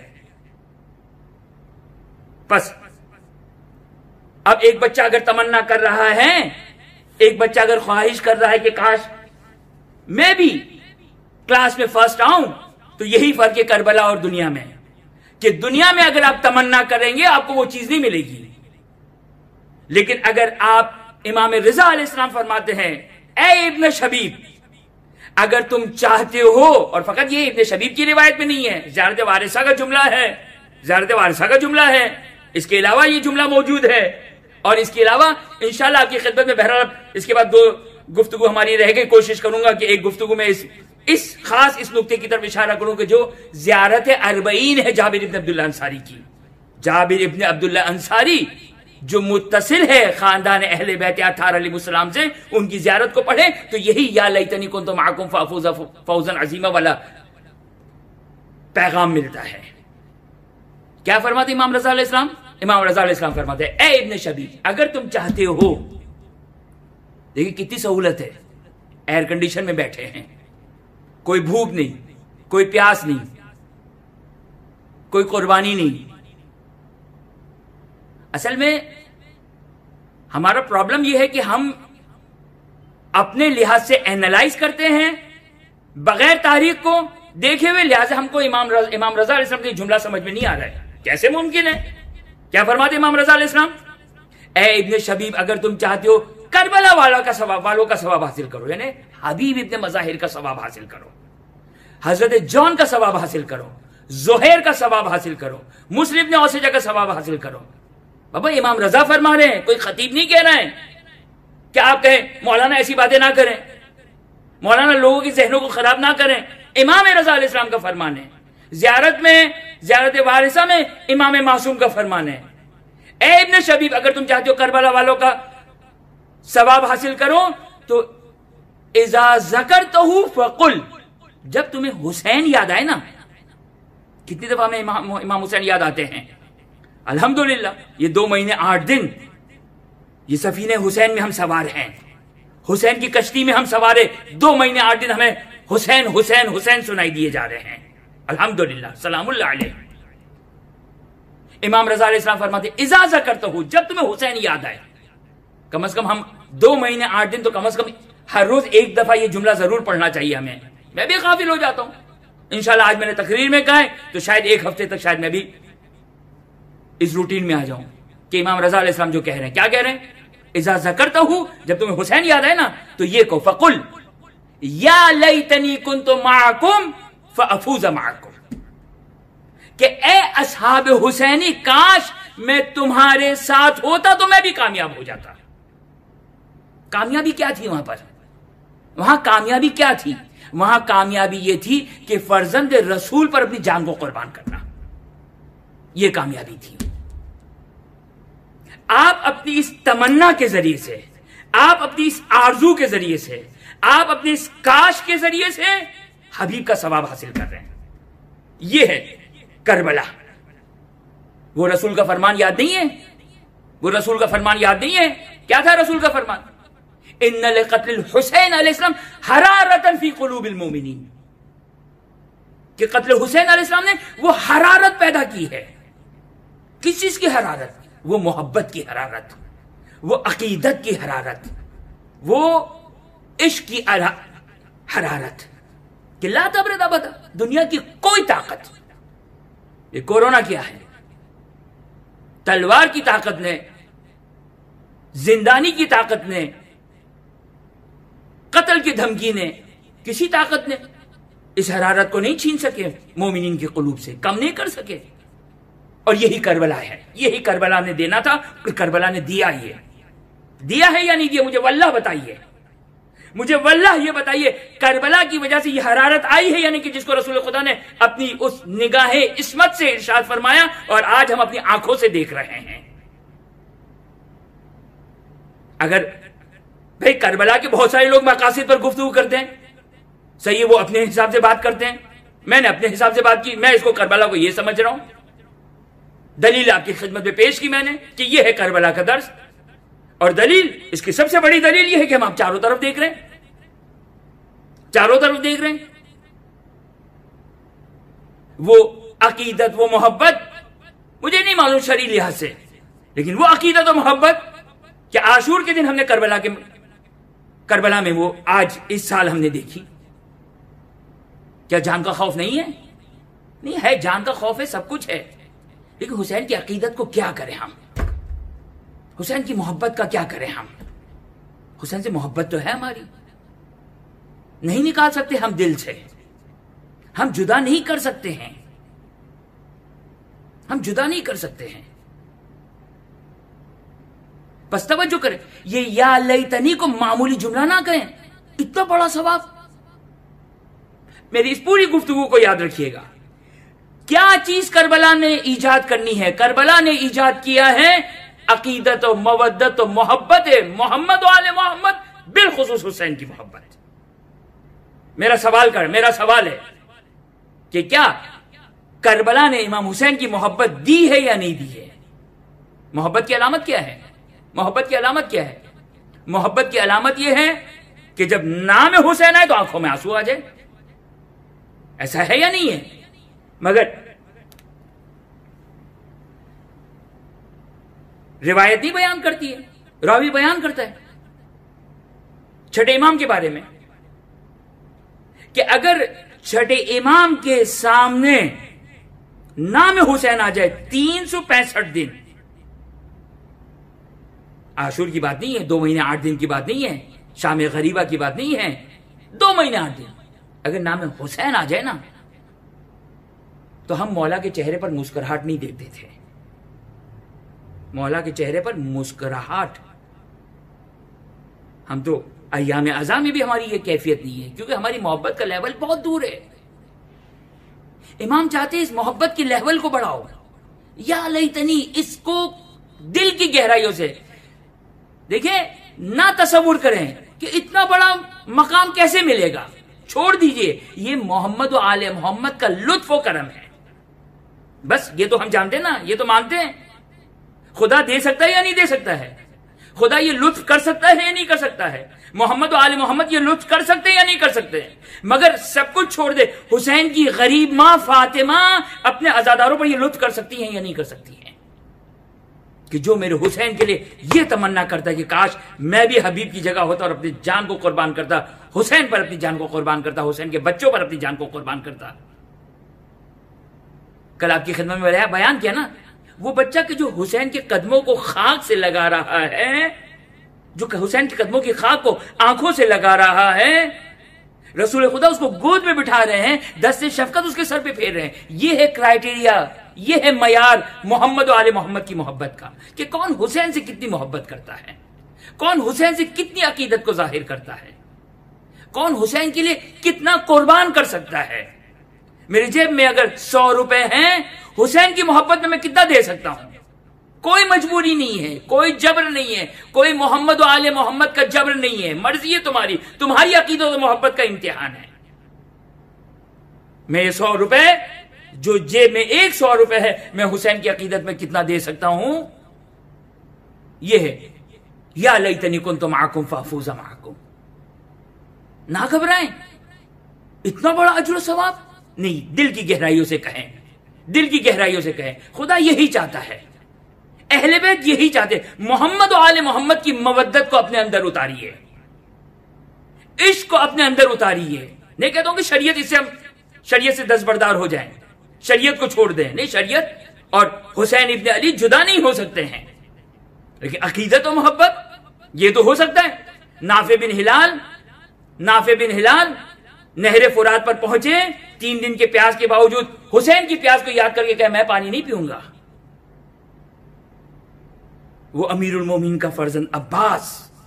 بس اب ایک بچہ اگر تمنا کر رہا ہے، ایک بچہ اگر خواہش کر رہا ہے کہ کاش میں بھی کلاس میں فرسٹ آؤں، تو یہی فرق ہے کربلا اور دنیا میں، کہ دنیا میں اگر آپ تمنا کریں گے آپ کو وہ چیز نہیں ملے گی، لیکن اگر آپ امام رضا علیہ السلام فرماتے ہیں اے ابن شبیب اگر تم چاہتے ہو، اور فقط یہ ابن شبیب کی روایت میں نہیں ہے، زیارت وارثہ کا جملہ ہے، زیارت وارثہ کا جملہ ہے، اس کے علاوہ یہ جملہ موجود ہے، اور اس کے علاوہ انشاءاللہ آپ کی خدمت میں بہرحال اس کے بعد دو گفتگو ہماری رہ گئی، کوشش کروں گا کہ ایک گفتگو میں اس اس خاص اس نقطے کی طرف اشارہ کروں کہ جو زیارت اربعین ہے جابر ابن عبداللہ انصاری کی، جابر ابن عبداللہ انصاری جو متصل ہے خاندان اہل بیت اطہار علیہ السلام سے، ان کی زیارت کو پڑھیں تو یہی یا لیتنی کنت معکم فافوز فوزا عظیما والا پیغام ملتا ہے۔ کیا فرماتے امام رضا علیہ السلام؟ امام رضا علیہ السلام فرماتے ہیں اے ابن شبیب اگر تم چاہتے ہو، دیکھیں کتنی سہولت ہے، ایئر کنڈیشن میں بیٹھے ہیں، کوئی بھوک نہیں، کوئی پیاس نہیں، کوئی قربانی نہیں۔ اصل میں ہمارا پرابلم یہ ہے کہ ہم اپنے لحاظ سے اینالائز کرتے ہیں بغیر تاریخ کو دیکھے ہوئے، لہٰذا ہم کو امام رضا امام رضا علیہ السلام کا جملہ سمجھ میں نہیں آ رہا ہے، کیسے ممکن ہے؟ کیا فرماتے امام رضا علیہ السلام؟ اے ابن شبیب اگر تم چاہتے ہو کربلا والا کا ثواب والوں کا ثواب حاصل کرو، یعنی حبیب ابن مظاہر کا ثواب حاصل کرو، حضرت جان کا ثواب حاصل کرو، زہیر کا ثواب حاصل کرو، مسلم ابن اوسجہ کا ثواب حاصل کرو۔ بابا امام رضا فرما رہے ہیں، کوئی خطیب نہیں کہہ رہے ہیں کہ آپ کہیں مولانا ایسی باتیں نہ کریں، مولانا لوگوں کی ذہنوں کو خراب نہ کریں، امام رضا علیہ السلام کا فرمان ہے۔ زیارت میں زیارت وارثہ میں امام معصوم کا فرمان ہے اے ابن شبیب اگر تم چاہتے ہو کربلا والوں کا ثواب حاصل کرو تو اذا ذکرتہ فقل، جب تمہیں حسین یاد آئے نا، کتنی دفعہ ہمیں امام امام حسین یاد آتے ہیں، الحمدللہ یہ دو مہینے آٹھ دن یہ سفینہ حسین میں ہم سوار ہیں، حسین کی کشتی میں ہم سوارے، دو مہینے آٹھ دن ہمیں حسین حسین حسین سنائی دیے جا رہے ہیں، الحمدللہ سلام اللہ علیہ۔ امام رضا علیہ السلام فرماتے اذا ذکرتہ، جب تمہیں حسین یاد آئے، کم از کم ہم دو مہینے آٹھ دن تو کم از کم ہر روز ایک دفعہ یہ جملہ ضرور پڑھنا چاہیے ہمیں۔ میں بھی غافل ہو جاتا ہوں، انشاءاللہ آج میں نے تقریر میں کہا ہے تو شاید ایک ہفتے تک شاید میں بھی اس روٹین میں آ جاؤں کہ امام رضا علیہ السلام جو کہہ رہے ہیں، کیا کہہ رہے ہیں؟ اذا ذکرتہ، جب تمہیں حسین یاد آئے نا تو یہ کہو فقل یا لیتنی کنت معکم فافوز معکم، کہ اے اصحاب حسینی کاش میں تمہارے ساتھ ہوتا تو میں بھی کامیاب ہو جاتا۔ کامیابی کیا تھی وہاں پر؟ وہاں کامیابی کیا تھی؟ وہاں کامیابی یہ تھی کہ فرزند رسول پر اپنی جان کو قربان کرنا، یہ کامیابی تھی۔ آپ اپنی اس تمنا کے ذریعے سے، آپ اپنی اس آرزو کے ذریعے سے، آپ اپنے اس کاش کے ذریعے سے حبیب کا ثواب حاصل کر رہے ہیں۔ یہ ہے کربلا۔ وہ رسول کا فرمان یاد نہیں ہے؟ وہ رسول کا فرمان یاد نہیں ہے؟ کیا تھا رسول کا فرمان؟ ان لقتل الحسین علیہ السلام حرارتا فی قلوب المؤمنین، کہ قتل حسین علیہ السلام نے وہ حرارت پیدا کی ہے۔ کس چیز کی حرارت؟ وہ محبت کی حرارت، وہ عقیدت کی حرارت، وہ عشق کی حرارت، کہ لا تبرد ابدا، دنیا کی کوئی طاقت، یہ کورونا کیا ہے، تلوار کی طاقت نے، زندانی کی طاقت نے، قتل کی دھمکی نے، کسی طاقت نے اس حرارت کو نہیں چھین سکے، مومنین کے قلوب سے کم نہیں کر سکے۔ اور یہی کربلا ہے، یہی کربلا نے دینا تھا، اور کربلا نے دیا ہی ہے۔ دیا ہے یا نہیں دیا؟ مجھے واللہ بتائیے، مجھے واللہ یہ بتائیے کربلا کی وجہ سے یہ حرارت آئی ہے، یعنی کہ جس کو رسول خدا نے اپنی اس نگاہ عصمت سے ارشاد فرمایا اور آج ہم اپنی آنکھوں سے دیکھ رہے ہیں۔ اگر بھئی کربلا کے بہت سارے لوگ مقاصد پر گفتگو کرتے ہیں، صحیح، وہ اپنے حساب سے بات کرتے ہیں، میں نے اپنے حساب سے بات کی، میں اس کو کربلا کو یہ سمجھ رہا ہوں، دلیل آپ کی خدمت میں پیش کی میں نے کہ یہ ہے کربلا کا درس، اور دلیل اس کی سب سے بڑی دلیل یہ ہے کہ ہم آپ چاروں طرف دیکھ رہے ہیں، چاروں طرف دیکھ رہے ہیں۔ وہ عقیدت، وہ محبت، مجھے نہیں معلوم شرعی لحاظ سے، لیکن وہ عقیدت و محبت کہ عاشور کے دن ہم نے کربلا کے کربلا میں وہ آج اس سال ہم نے دیکھی، کیا جان کا خوف نہیں ہے؟ نہیں ہے، جان کا خوف ہے، سب کچھ ہے، لیکن حسین کی عقیدت کو کیا کریں ہم، حسین کی محبت کا کیا کریں ہم؟ حسین سے محبت تو ہے ہماری، نہیں نکال سکتے ہم دل سے، ہم جدا نہیں کر سکتے ہیں، ہم جدا نہیں کر سکتے ہیں. بس توجہ کریں، یہ یا لیتنی کو معمولی جملہ نہ کہیں، اتنا بڑا ثواب. میری اس پوری گفتگو کو یاد رکھیے گا. کیا چیز کربلا نے ایجاد کرنی ہے؟ کربلا نے ایجاد کیا ہے عقیدت و مودت و محبت محمد و آل محمد، بالخصوص حسین کی محبت. میرا سوال کر میرا سوال ہے کہ کیا کربلا نے امام حسین کی محبت دی ہے یا نہیں دی ہے؟ محبت کی علامت کیا ہے؟ محبت کی علامت کیا ہے؟ محبت کی علامت یہ ہے کہ جب نام حسین آئے تو آنکھوں میں آنسو آ جائے. ایسا ہے یا نہیں ہے؟ مگر روایت نہیں بیان کرتی ہے، راوی بیان کرتا ہے چھٹے امام کے بارے میں کہ اگر چھٹے امام کے سامنے نام حسین آ جائے تین سو پینسٹھ دن، عاشور کی بات نہیں ہے، دو مہینے آٹھ دن کی بات نہیں ہے، شام غریبہ کی بات نہیں ہے، دو مہینے آٹھ دن، اگر نام حسین آ جائے نا تو ہم مولا کے چہرے پر مسکراہٹ نہیں دیکھتے تھے. مولا کے چہرے پر مسکراہٹ، ہم تو ایام ازاں میں بھی ہماری یہ کیفیت نہیں ہے، کیونکہ ہماری محبت کا لیول بہت دور ہے. امام چاہتے ہیں اس محبت کی لیول کو بڑھاؤ، یا لیتنی، اس کو دل کی گہرائیوں سے دیکھیں، نہ تصور کریں کہ اتنا بڑا مقام کیسے ملے گا. چھوڑ دیجئے، یہ محمد و آل محمد کا لطف و کرم ہے. بس یہ تو ہم جانتے ہیں نا، یہ تو مانتے ہیں. خدا دے سکتا ہے یا نہیں دے سکتا ہے؟ خدا یہ لطف کر سکتا ہے یا نہیں کر سکتا ہے؟ محمد و آل محمد یہ لطف کر سکتے ہیں یا نہیں کر سکتے؟ مگر سب کچھ چھوڑ دے، حسین کی غریب ماں فاطمہ اپنے عزاداروں پر یہ لطف کر سکتی ہیں یا نہیں کر سکتی ہیں؟ کہ جو میرے حسین کے لیے یہ تمنا کرتا ہے کہ کاش میں بھی حبیب کی جگہ ہوتا اور اپنی جان کو قربان کرتا، حسین پر اپنی جان کو قربان کرتا، حسین کے بچوں پر اپنی جان کو قربان کرتا. کل آپ کی خدمت میں بیان کیا نا، وہ بچہ کہ جو حسین کے قدموں کو خاک سے لگا رہا ہے، جو حسین کے قدموں کی خاک کو آنکھوں سے لگا رہا ہے، رسول خدا اس کو گود میں بٹھا رہے ہیں، دست شفقت اس کے سر پہ پھیر رہے ہیں. یہ ہے کرائٹیریا، یہ ہے معیار محمد و آل محمد کی محبت کا، کہ کون حسین سے کتنی محبت کرتا ہے، کون حسین سے کتنی عقیدت کو ظاہر کرتا ہے، کون حسین کے لیے کتنا قربان کر سکتا ہے. میری جیب میں اگر سو روپے ہیں، حسین کی محبت میں میں کتنا دے سکتا ہوں؟ کوئی مجبوری نہیں ہے، کوئی جبر نہیں ہے، کوئی محمد و آل محمد کا جبر نہیں ہے، مرضی ہے تمہاری، تمہاری عقیدت و محبت کا امتحان ہے. میں یہ سو روپے جو جیب میں ایک سو روپے ہے، میں حسین کی عقیدت میں کتنا دے سکتا ہوں؟ یہ ہے یا لیتنی کنت معکم فافوز معکم. نہ گھبرائیں، اتنا بڑا اجر و ثواب نہیں. دل کی گہرائیوں سے کہیں، دل کی گہرائیوں سے کہیں، خدا یہی چاہتا ہے، اہل بیت یہی چاہتے. محمد و آل محمد کی مودت کو اپنے اندر اتاریے، عشق کو اپنے اندر اتاریے. نہیں کہتا ہوں کہ شریعت اس سے ہم شریعت سے دستبردار ہو جائیں، شریعت کو چھوڑ دیں، نہیں، شریعت اور حسین ابن علی جدا نہیں ہو سکتے ہیں، لیکن عقیدت و محبت یہ تو ہو سکتا ہے. نافع بن ہلال نافع بن ہلال نہر فرات پر پہنچے، تین دن کے پیاس کے باوجود حسین کی پیاس کو یاد کر کے کہا میں پانی نہیں پیوں گا. وہ امیر المومنین کا فرزند عباس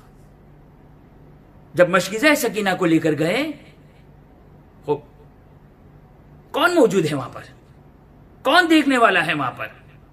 جب مشکیزہ سکینہ کو لے کر گئے، کون موجود ہے وہاں پر؟ کون دیکھنے والا ہے وہاں پر؟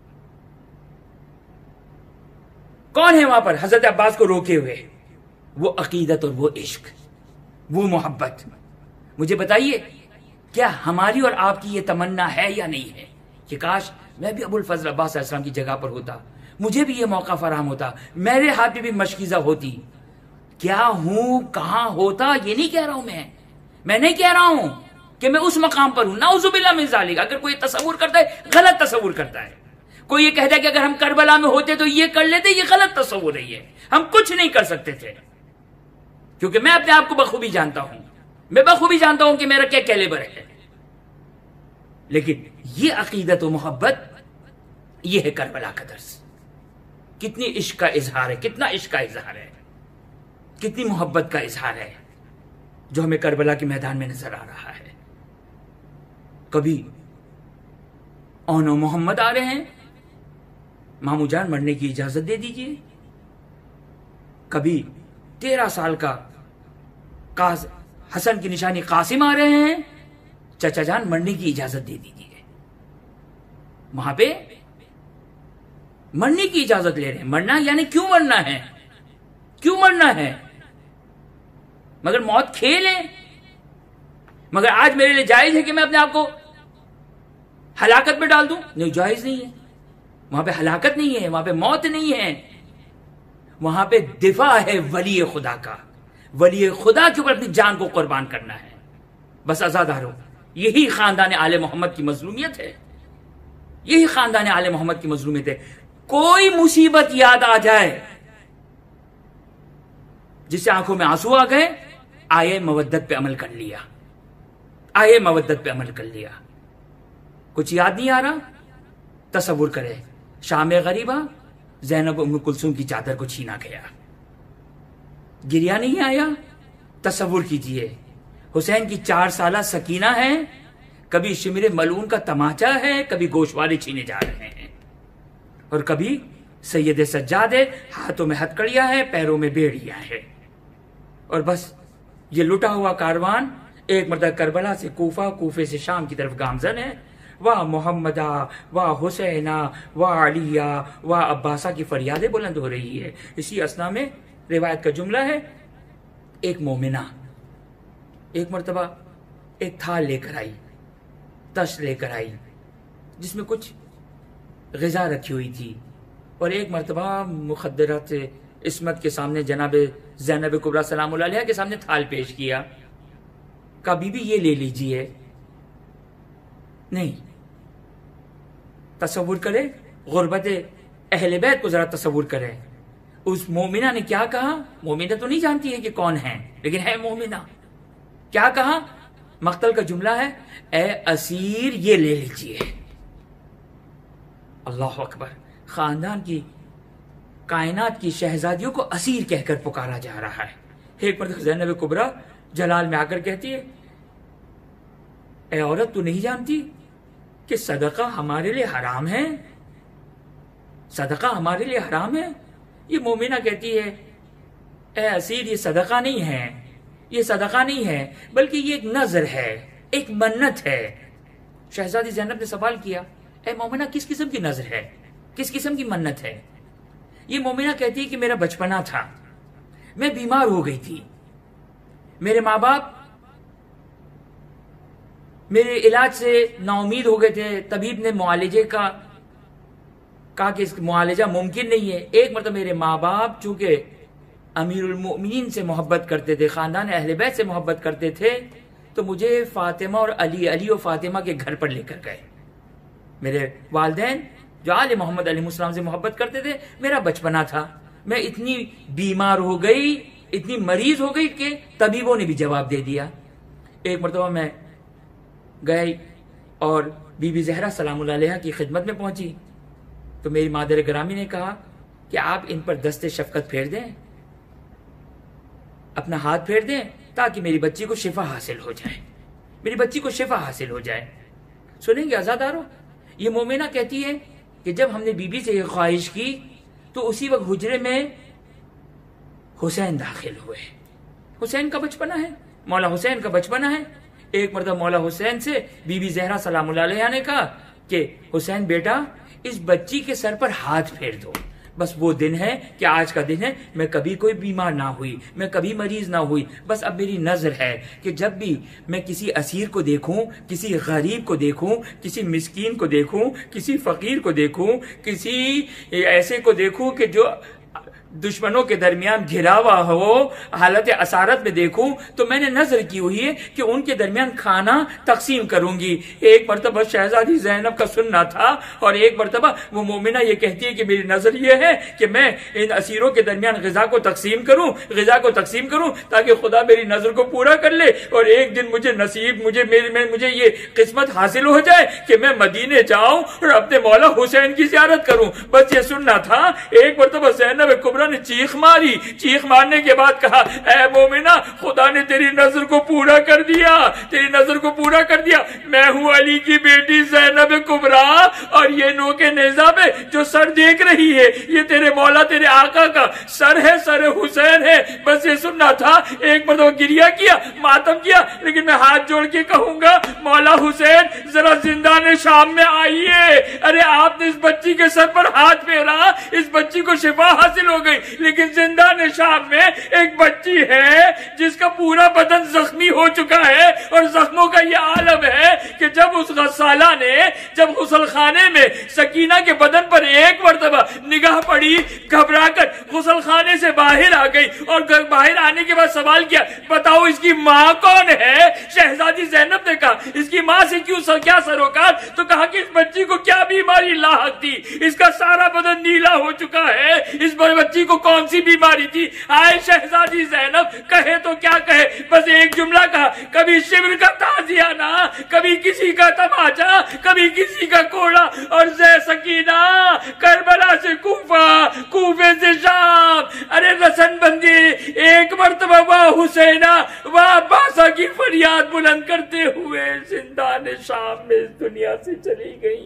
کون ہے وہاں پر حضرت عباس کو روکے ہوئے؟ وہ عقیدت اور وہ عشق، وہ محبت. مجھے بتائیے، کیا ہماری اور آپ کی یہ تمنا ہے یا نہیں ہے کہ کاش میں بھی ابو الفضل عباس علیہ السلام کی جگہ پر ہوتا، مجھے بھی یہ موقع فراہم ہوتا، میرے ہاتھ میں بھی مشکیزہ ہوتی. کیا ہوں، کہاں ہوتا، یہ نہیں کہہ رہا ہوں. میں میں نہیں کہہ رہا ہوں کہ میں اس مقام پر ہوں، نعوذ باللہ من ذالک. اگر کوئی تصور کرتا ہے غلط تصور کرتا ہے. کوئی یہ کہتا ہے کہ اگر ہم کربلا میں ہوتے تو یہ کر لیتے، یہ غلط تصور ہے. یہ ہم کچھ نہیں کر سکتے تھے، کیونکہ میں اپنے آپ کو بخوبی جانتا ہوں، میں بخوبی جانتا ہوں کہ میرا کیا کیلیبر ہے. لیکن یہ عقیدت و محبت، یہ ہے کربلا کا درس. کتنی عشق کا اظہار ہے، کتنا عشق کا اظہار ہے. کتنی محبت کا اظہار ہے جو ہمیں کربلا کے میدان میں نظر آ رہا ہے. کبھی اون و محمد آ رہے ہیں، مامو جان مرنے کی اجازت دے دیجئے. کبھی تیرہ سال کا حسن کی نشانی قاسم آ رہے ہیں، چچا جان مرنے کی اجازت دے دیجئے. وہاں پہ مرنے کی اجازت لے رہے ہیں. مرنا یعنی کیوں مرنا ہے؟ کیوں مرنا ہے؟ مگر موت کھیل ہے. مگر آج میرے لیے جائز ہے کہ میں اپنے آپ کو ہلاکت میں ڈال دوں؟ نہیں، جائز نہیں ہے. وہاں پہ ہلاکت نہیں ہے، وہاں پہ موت نہیں ہے، وہاں پہ دفاع ہے ولی خدا کا. ولی خدا کے اوپر اپنی جان کو قربان کرنا ہے. بس عزادارو، یہی خاندان آل محمد کی مظلومیت ہے. یہی خاندان آل محمد کی مظلومیت ہے. کوئی مصیبت یاد آ جائے جس سے آنکھوں میں آنسو آ گئے، آئے مودت پہ عمل کر لیا، آئے مودت پہ عمل کر لیا. کچھ یاد نہیں آ رہا؟ تصور کرے شام غریبہ زینب ام کلثوم کی چادر کو چھینا گیا، گریا نہیں آیا؟ تصور کیجئے حسین کی چار سالہ سکینہ ہے، کبھی شمر ملعون کا تماچا ہے، کبھی گوشوارے چھینے جا رہے ہیں، اور کبھی سید سجاد ہے، ہاتھوں میں ہتکڑیاں ہے، پیروں میں بیڑیاں ہے. اور بس یہ لٹا ہوا کاروان ایک مرتبہ کربلا سے کوفہ، کوفے سے شام کی طرف گامزن ہے. واہ محمدہ، واہ حسینہ، واہ علیہ، واہ عباسہ کی فریادیں بلند ہو رہی ہے. اسی اسنا میں روایت کا جملہ ہے، ایک مومنہ ایک مرتبہ ایک تھال لے کر آئی، تش لے کر آئی جس میں کچھ غذا رکھی ہوئی تھی، اور ایک مرتبہ مخدرات عصمت کے سامنے جناب زینب کبریٰ سلام اللہ علیہا کے سامنے تھال پیش کیا. کہا بی بی یہ لے لیجئے. نہیں، تصور کرے غربت اہل بیت کو ذرا تصور کرے. اس مومنہ نے کیا کہا؟ مومنہ تو نہیں جانتی ہے کہ کون ہے، لیکن ہے مومنہ. کیا کہا؟ مقتل کا جملہ ہے، اے اسیر یہ لے لیجئے. اللہ اکبر. خاندان کی، کائنات کی شہزادیوں کو اسیر کہہ کر پکارا جا رہا ہے. ایک مرتبہ زینب کبریٰ جلال میں آ کر کہتی ہے، اے عورت تو نہیں جانتی کہ صدقہ ہمارے لیے حرام ہے؟ صدقہ ہمارے لیے حرام ہے؟ یہ مومنہ کہتی ہے، اے اسیر یہ صدقہ نہیں ہے، یہ صدقہ نہیں ہے، بلکہ یہ ایک نذر ہے، ایک منت ہے. شہزادی زینب نے سوال کیا، اے مومنہ کس قسم کی نذر ہے، کس قسم کی منت ہے؟ یہ مومنہ کہتی ہے کہ میرا بچپنا تھا، میں بیمار ہو گئی تھی، میرے ماں باپ میرے علاج سے نا امید ہو گئے تھے. طبیب نے معالجے کا کہا کہ اس معالجہ ممکن نہیں ہے. ایک مرتبہ میرے ماں باپ چونکہ امیر المؤمنین سے محبت کرتے تھے، خاندان اہل بیت سے محبت کرتے تھے، تو مجھے فاطمہ اور علی علی و فاطمہ کے گھر پر لے کر گئے. میرے والدین جو آل محمد علیہ السلام سے محبت کرتے تھے، میرا بچپنا تھا، میں اتنی بیمار ہو گئی، اتنی مریض ہو گئی کہ طبیبوں نے بھی جواب دے دیا. ایک مرتبہ میں گئی اور بی بی زہرا سلام اللہ علیہا کی خدمت میں پہنچی تو میری مادر گرامی نے کہا کہ آپ ان پر دست شفقت پھیر دیں، اپنا ہاتھ پھیر دیں تاکہ میری بچی کو شفا حاصل ہو جائے، میری بچی کو شفا حاصل ہو جائے. سنیں گے عزادارو، یہ مومنہ کہتی ہے کہ جب ہم نے بی بی سے یہ خواہش کی تو اسی وقت حجرے میں حسین داخل ہوئے. حسین کا بچپنا ہے، مولا حسین کا بچپنا ہے. ایک مرتبہ مولا حسین سے بی بی زہرا سلام اللہ علیہا نے کہا کہ حسین بیٹا اس بچی کے سر پر ہاتھ پھیر دو. بس وہ دن ہے کہ آج کا دن ہے، میں کبھی کوئی بیمار نہ ہوئی، میں کبھی مریض نہ ہوئی. بس اب میری نظر ہے کہ جب بھی میں کسی اسیر کو دیکھوں، کسی غریب کو دیکھوں، کسی مسکین کو دیکھوں، کسی فقیر کو دیکھوں، کسی ایسے کو دیکھوں کہ جو دشمنوں کے درمیان گھرا ہوا ہو، حالت اسارت میں دیکھوں، تو میں نے نظر کی ہوئی ہے کہ ان کے درمیان کھانا تقسیم کروں گی. ایک مرتبہ شہزادی زینب کا سننا تھا، اور ایک مرتبہ وہ مومنہ یہ کہتی ہے کہ میری نظر یہ ہے کہ میں ان اسیروں کے درمیان غذا کو تقسیم کروں، غذا کو تقسیم کروں تاکہ خدا میری نظر کو پورا کر لے، اور ایک دن مجھے نصیب مجھے میرے مجھے یہ قسمت حاصل ہو جائے کہ میں مدینے جاؤں اور اپنے مولا حسین کی زیارت کروں. بس یہ سننا تھا. ایک مرتبہ زینب کبریٰ کبرا نے چیخ ماری. چیخ مارنے کے بعد کہا اے مومنہ خدا نے تیری نظر کو پورا کر دیا, تیری نظر کو پورا کر دیا. میں ہوں علی کی بیٹی زینب کبرا اور یہ نو کے نیزہ پہ جو سر دیکھ رہی ہے یہ تیرے مولا تیرے آقا کا سر ہے, سر حسین ہے. بس یہ سننا تھا. ایک مرتبہ گریہ کیا, ماتم کیا, لیکن میں ہاتھ جوڑ کے کہوں گا مولا حسین ذرا زندان شام میں آئیے. ارے آپ نے اس بچی کے سر پر ہاتھ پھیرا, اس بچی کو شفا حاصل ہو گئی, لیکن زندان شام میں ایک بچی ہے جس کا پورا بدن زخمی ہو چکا ہے اور زخموں کا یہ عالم ہے کہ جب اس غسالہ نے جب غسل خانے میں سکینہ کے بدن پر ایک مرتبہ نگاہ پڑی, گھبرا کر غسل خانے سے باہر آ گئی اور باہر آنے کے بعد سوال کیا بتاؤ اس کی ماں کون ہے؟ شہزادی زینب نے کہا اس کی ماں سے کیوں سر کیا سروکار؟ تو کہا کہ اس بچی کو کیا بیماری لاحق تھی, اس کا سارا بدن نیلا ہو چکا ہے, اس بچی کو کون سی بیماری تھی؟ آئے شہزادی زینب کہے تو کیا کہے, بس ایک جملہ کہا کبھی شبر کا تازیہ نہ, کبھی کسی کا تماچا, کبھی کسی کا کوڑا, اور زے سکینہ کربلا سے کوفہ, کوفے سے شام. ارے رسن بندی ایک مرتبہ واہ حسینہ واہ باسا کی فریاد بلند کرتے ہوئے زندان شام میں اس دنیا سے چلی گئی.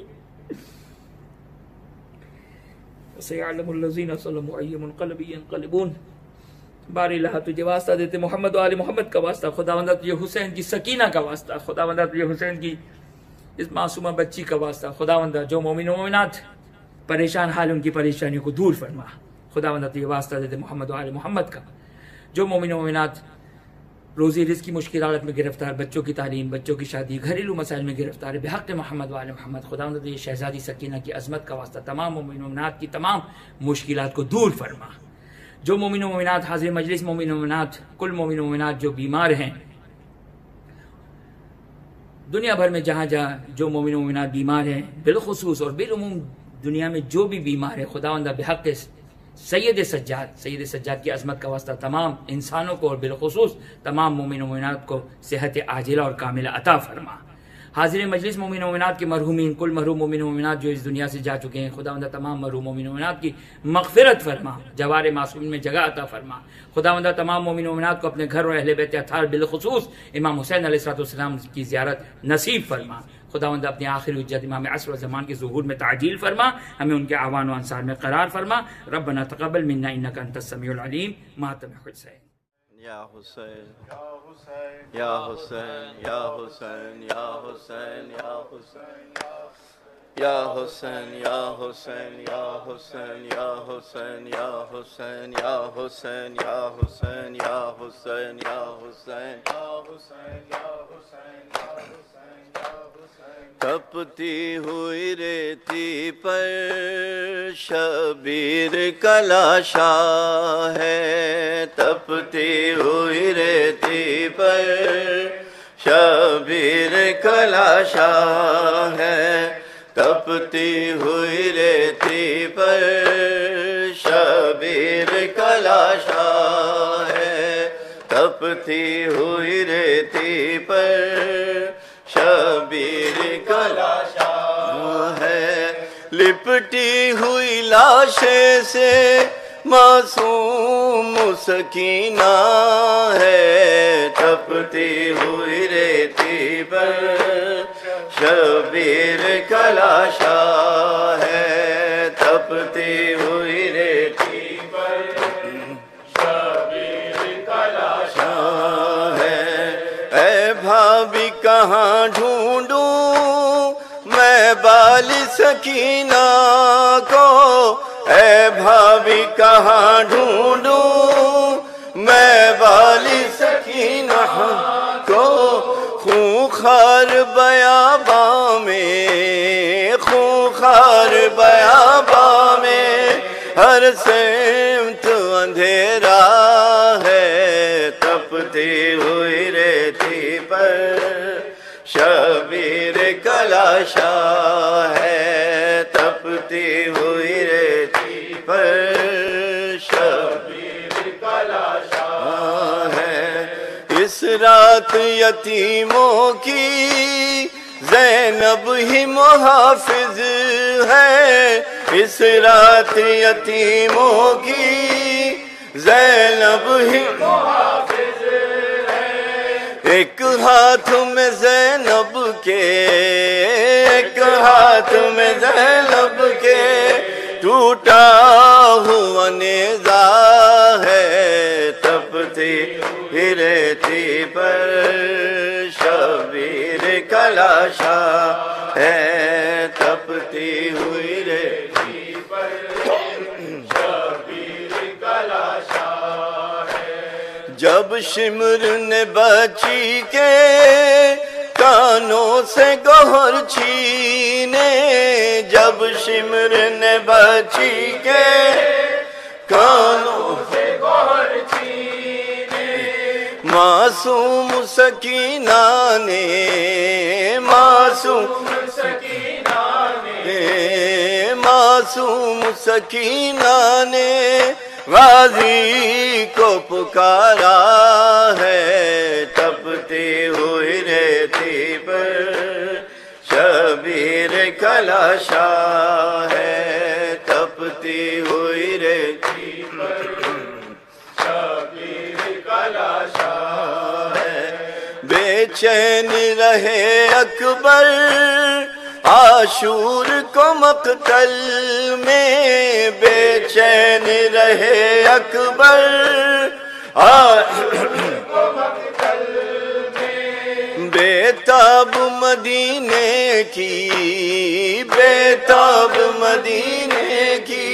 سیعلم الذین ظلموا ای منقلب ینقلبون. باری اللہ تجھے واسطہ دیتے محمد و آل محمد کا واسطہ, خداوندہ تجھے حسین کی سکینہ کا واسطہ, خداوندہ تجھے حسین کی اس معصومہ بچی کا واسطہ, خداوندہ جو مومن و مومنات پریشان حال ان کی پریشانیوں کو دور فرما. خداوندہ تجھے واسطہ دیتے محمد و آل محمد کا, جو مومن و مومنات روزی رزق کی مشکلات میں گرفتار, بچوں کی تعلیم, بچوں کی شادی, گھریلو مسائل میں گرفتار, بحق محمد و آل محمد, خداوندہ تجھے شہزادی سکینہ کی عظمت کا واسطہ تمام مومن و مومنات کی تمام مشکلات کو دور فرما. جو مومن و مومنات حاضر مجلس, مومن و مومنات, کل مومن و مومنات جو بیمار ہیں دنیا بھر میں, جہاں جہاں جو مومن و مومنات بیمار ہیں بالخصوص اور بالعموم دنیا میں جو بھی بیمار ہے, خداوندہ بحق سید سجاد, سید سجاد کی عظمت کا واسطہ تمام انسانوں کو اور بالخصوص تمام مومن و مومنات کو صحت عاجلہ اور کاملہ عطا فرما. حاضر مجلس مومن و مومنات کے مرحومین, کل مرحوم مومن و مومنات جو اس دنیا سے جا چکے ہیں, خداوندہ تمام مرحوم مومن و مومنات کی مغفرت فرما, جوار معصومین میں جگہ عطا فرما. خداوندہ تمام مومن و مومنات کو اپنے گھر اور اہل بیت اطہار بالخصوص امام حسین علیہ السلام کی زیارت نصیب فرما. خداوندہ اپنے آخری حجت امام عصر و زمان کے ظہور میں تعجیل فرما, ہمیں ان کے اعوان و انصار میں قرار فرما. ربنا تقبل منا انک انت السمیع العلیم. ماتم حسین. یا حسین یا حسین یا حسین یا حسین یا حسین یا حسین یا حسین یا حسین یا حسین یا حسین یا حسین یا حسین یا حسین یا حسین یا حسین یا حسین تپتی ہوئی ریتی پر شبیر کا لاشا ہے, تپتی ہوئی ریتی پر شبیر کا لاشا ہے, تپتی ہوئی ریتی پر شبیر کا لاشا ہے, تپتی ہوئی ریتی پر شبیر کا لاشا ہے. لپٹی ہوئی لاشے سے معصوم سکینہ ہے, تپتی ہوئی ریتی پر شبیر کا لاشا ہے, تپتی ہوئی ریتی پر شبیر کا لاشا ہے. اے بھابھی کہاں ڈھونڈوں میں بال سکینہ کو, اے بھابھی کہاں ڈھونڈوں میں بال سکینہ کو. خونخوار بیاباں میں, خونخوار بیاباں میں ہر سمت اندھیرا ہے, تپتی ہوئی ریتی پر شبیر کا لاشا ہے, تپتی ہوئی ریتی پر شبیر کا لاشا ہے. اس رات یتیموں کی زینب ہی محافظ ہے, اس رات یتیموں کی زینب ہی محافظ ہے، ایک ہاتھ میں زینب کے، ایک ہاتھ میں زینب کے ٹوٹا ہوا نیزہ ہے، تپتی ہی رہتی پر شبیر کا لاشا ہے، تپتی ہوئی رہتی پر شبیر کا لاشا ہے۔ جب شمر نے بچی کے کانوں سے گوہر چھینے، جب شمر نے بچی کے کانوں سے گوہر چھینے، معصوم سکینہ نے، معصوم سکینہ نے، معصوم سکینہ نے غازی کو پکارا ہے، تپتی ہوئی ریتی پر شبیر کا لاشا ہے، تپتی ہوئی ریتی پر شبیر کا لاشا ہے۔ بے چین رہے اکبر عاشور کو مقتل میں، بے چین رہے اکبر عاشور کو مقتل میں، بے تاب مدینے کی، بے تاب مدینے کی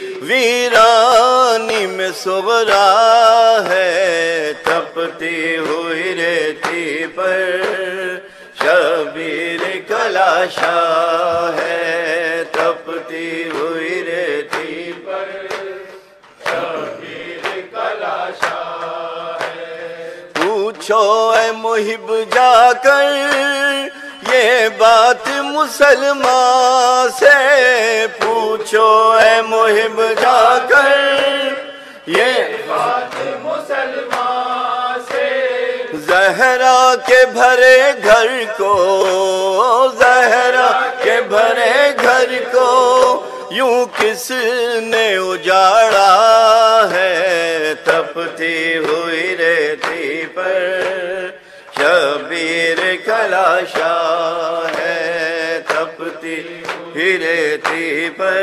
ویرانی میں صغرا ہے، تپتی ہوئی ریتی پر شبیر کا لاشا ہے، تپتی ہوئی ریتی پر شبیر کا لاشا ہے۔ پوچھو اے محب جا کر یہ بات مسلمان سے، پوچھو اے محب جا کر یہ بات مسلمان سے، زہرا کے بھرے گھر کو، زہرا کے بھرے گھر کو یوں کس نے اجاڑا ہے، تپتی ہوئی ریتی پر شبیر کا لاشا ہے، تپتی ہوئی ریتی پر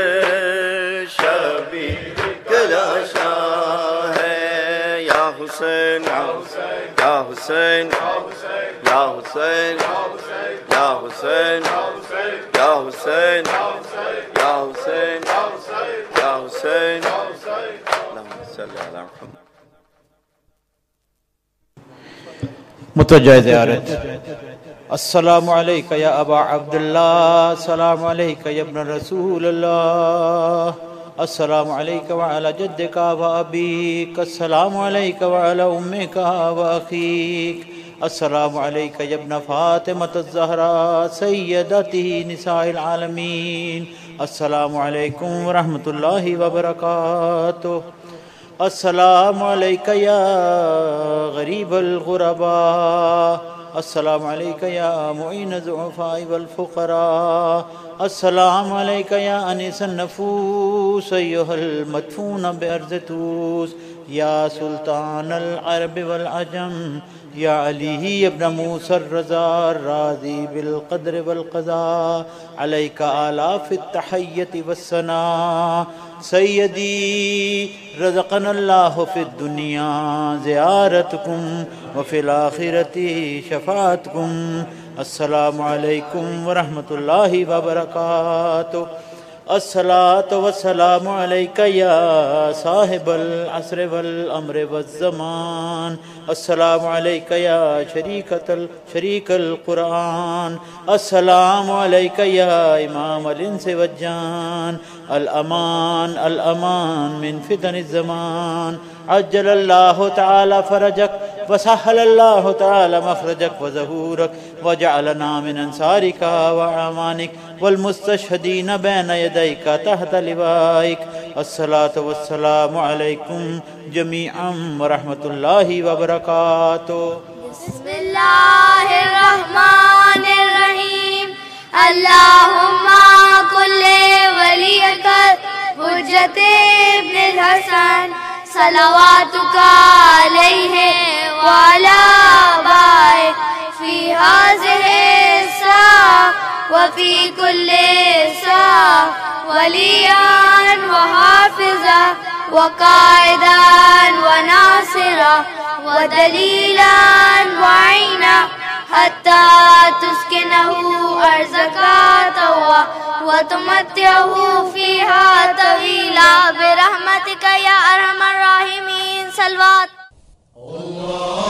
شبیر کا لاشا ہے۔ یا حسین یا حسین یا حسین یا حسین یا حسین یا حسین یا حسین اللہم صلی علی محمد۔ متوجہ زیارت۔ السلام علیکہ یا ابا عبداللہ، السلام علیکہ یا ابن رسول اللہ، السلام علیکہ وعلی جدک و ابیک، السلام علیکہ وعلی امک و اخیک، السلام علیکہ یا ابن فاطمۃ الزہراء سیدتی نساء العالمین، السلام علیکم ورحمۃ اللہ وبرکاتہ، السلام علیکہ یا غریب الغرباء، السلام علیکہ یا معین الضعفاء والفقراء، السلام علیکہ یا انیس النفوس ایہا المدفون بارض طوس، یا سلطان العرب والعجم، یا علی ابن موسیٰ الرضا الراضی بالقدر والقضاء، علیکہ آلاف التحیت والثناء، سیدی رزقنا اللہ فی الدنیا زیارتکم وفی الآخرت شفاعتکم، السلام علیکم ورحمۃ اللہ وبرکاتہ، الصلاۃ والسلام علیکہ یا صاحب العصر والامر والزمان، السلام علیکہ یا شریکۃ شریک القرآن، السلام علیکہ یا امام الانس والجان، الامان الامان من فتن الزمان، عجل اللہ تعالی فرجک وسهل الله تعالى مخرجك وظهورك وجعلنا من أنصارك وأعوانك والمستشهدين بين يديك تحت لوائك. الصلاة والسلام عليكم جميعا ورحمة الله وبركاته. بسم الله الرحمن الرحيم. اللهم كل وليك حجة ابن الحسن صلواتك عليه وعلى آبائه في هذه الساعة وفي كل ساعة وليا وحافظا وقائدا وناصرا ودليلا وعينا حتى تسكنه أرضك طوعا وتمتعه فيها طويلا برحمتك يا أرحم الراحمين. صلوات.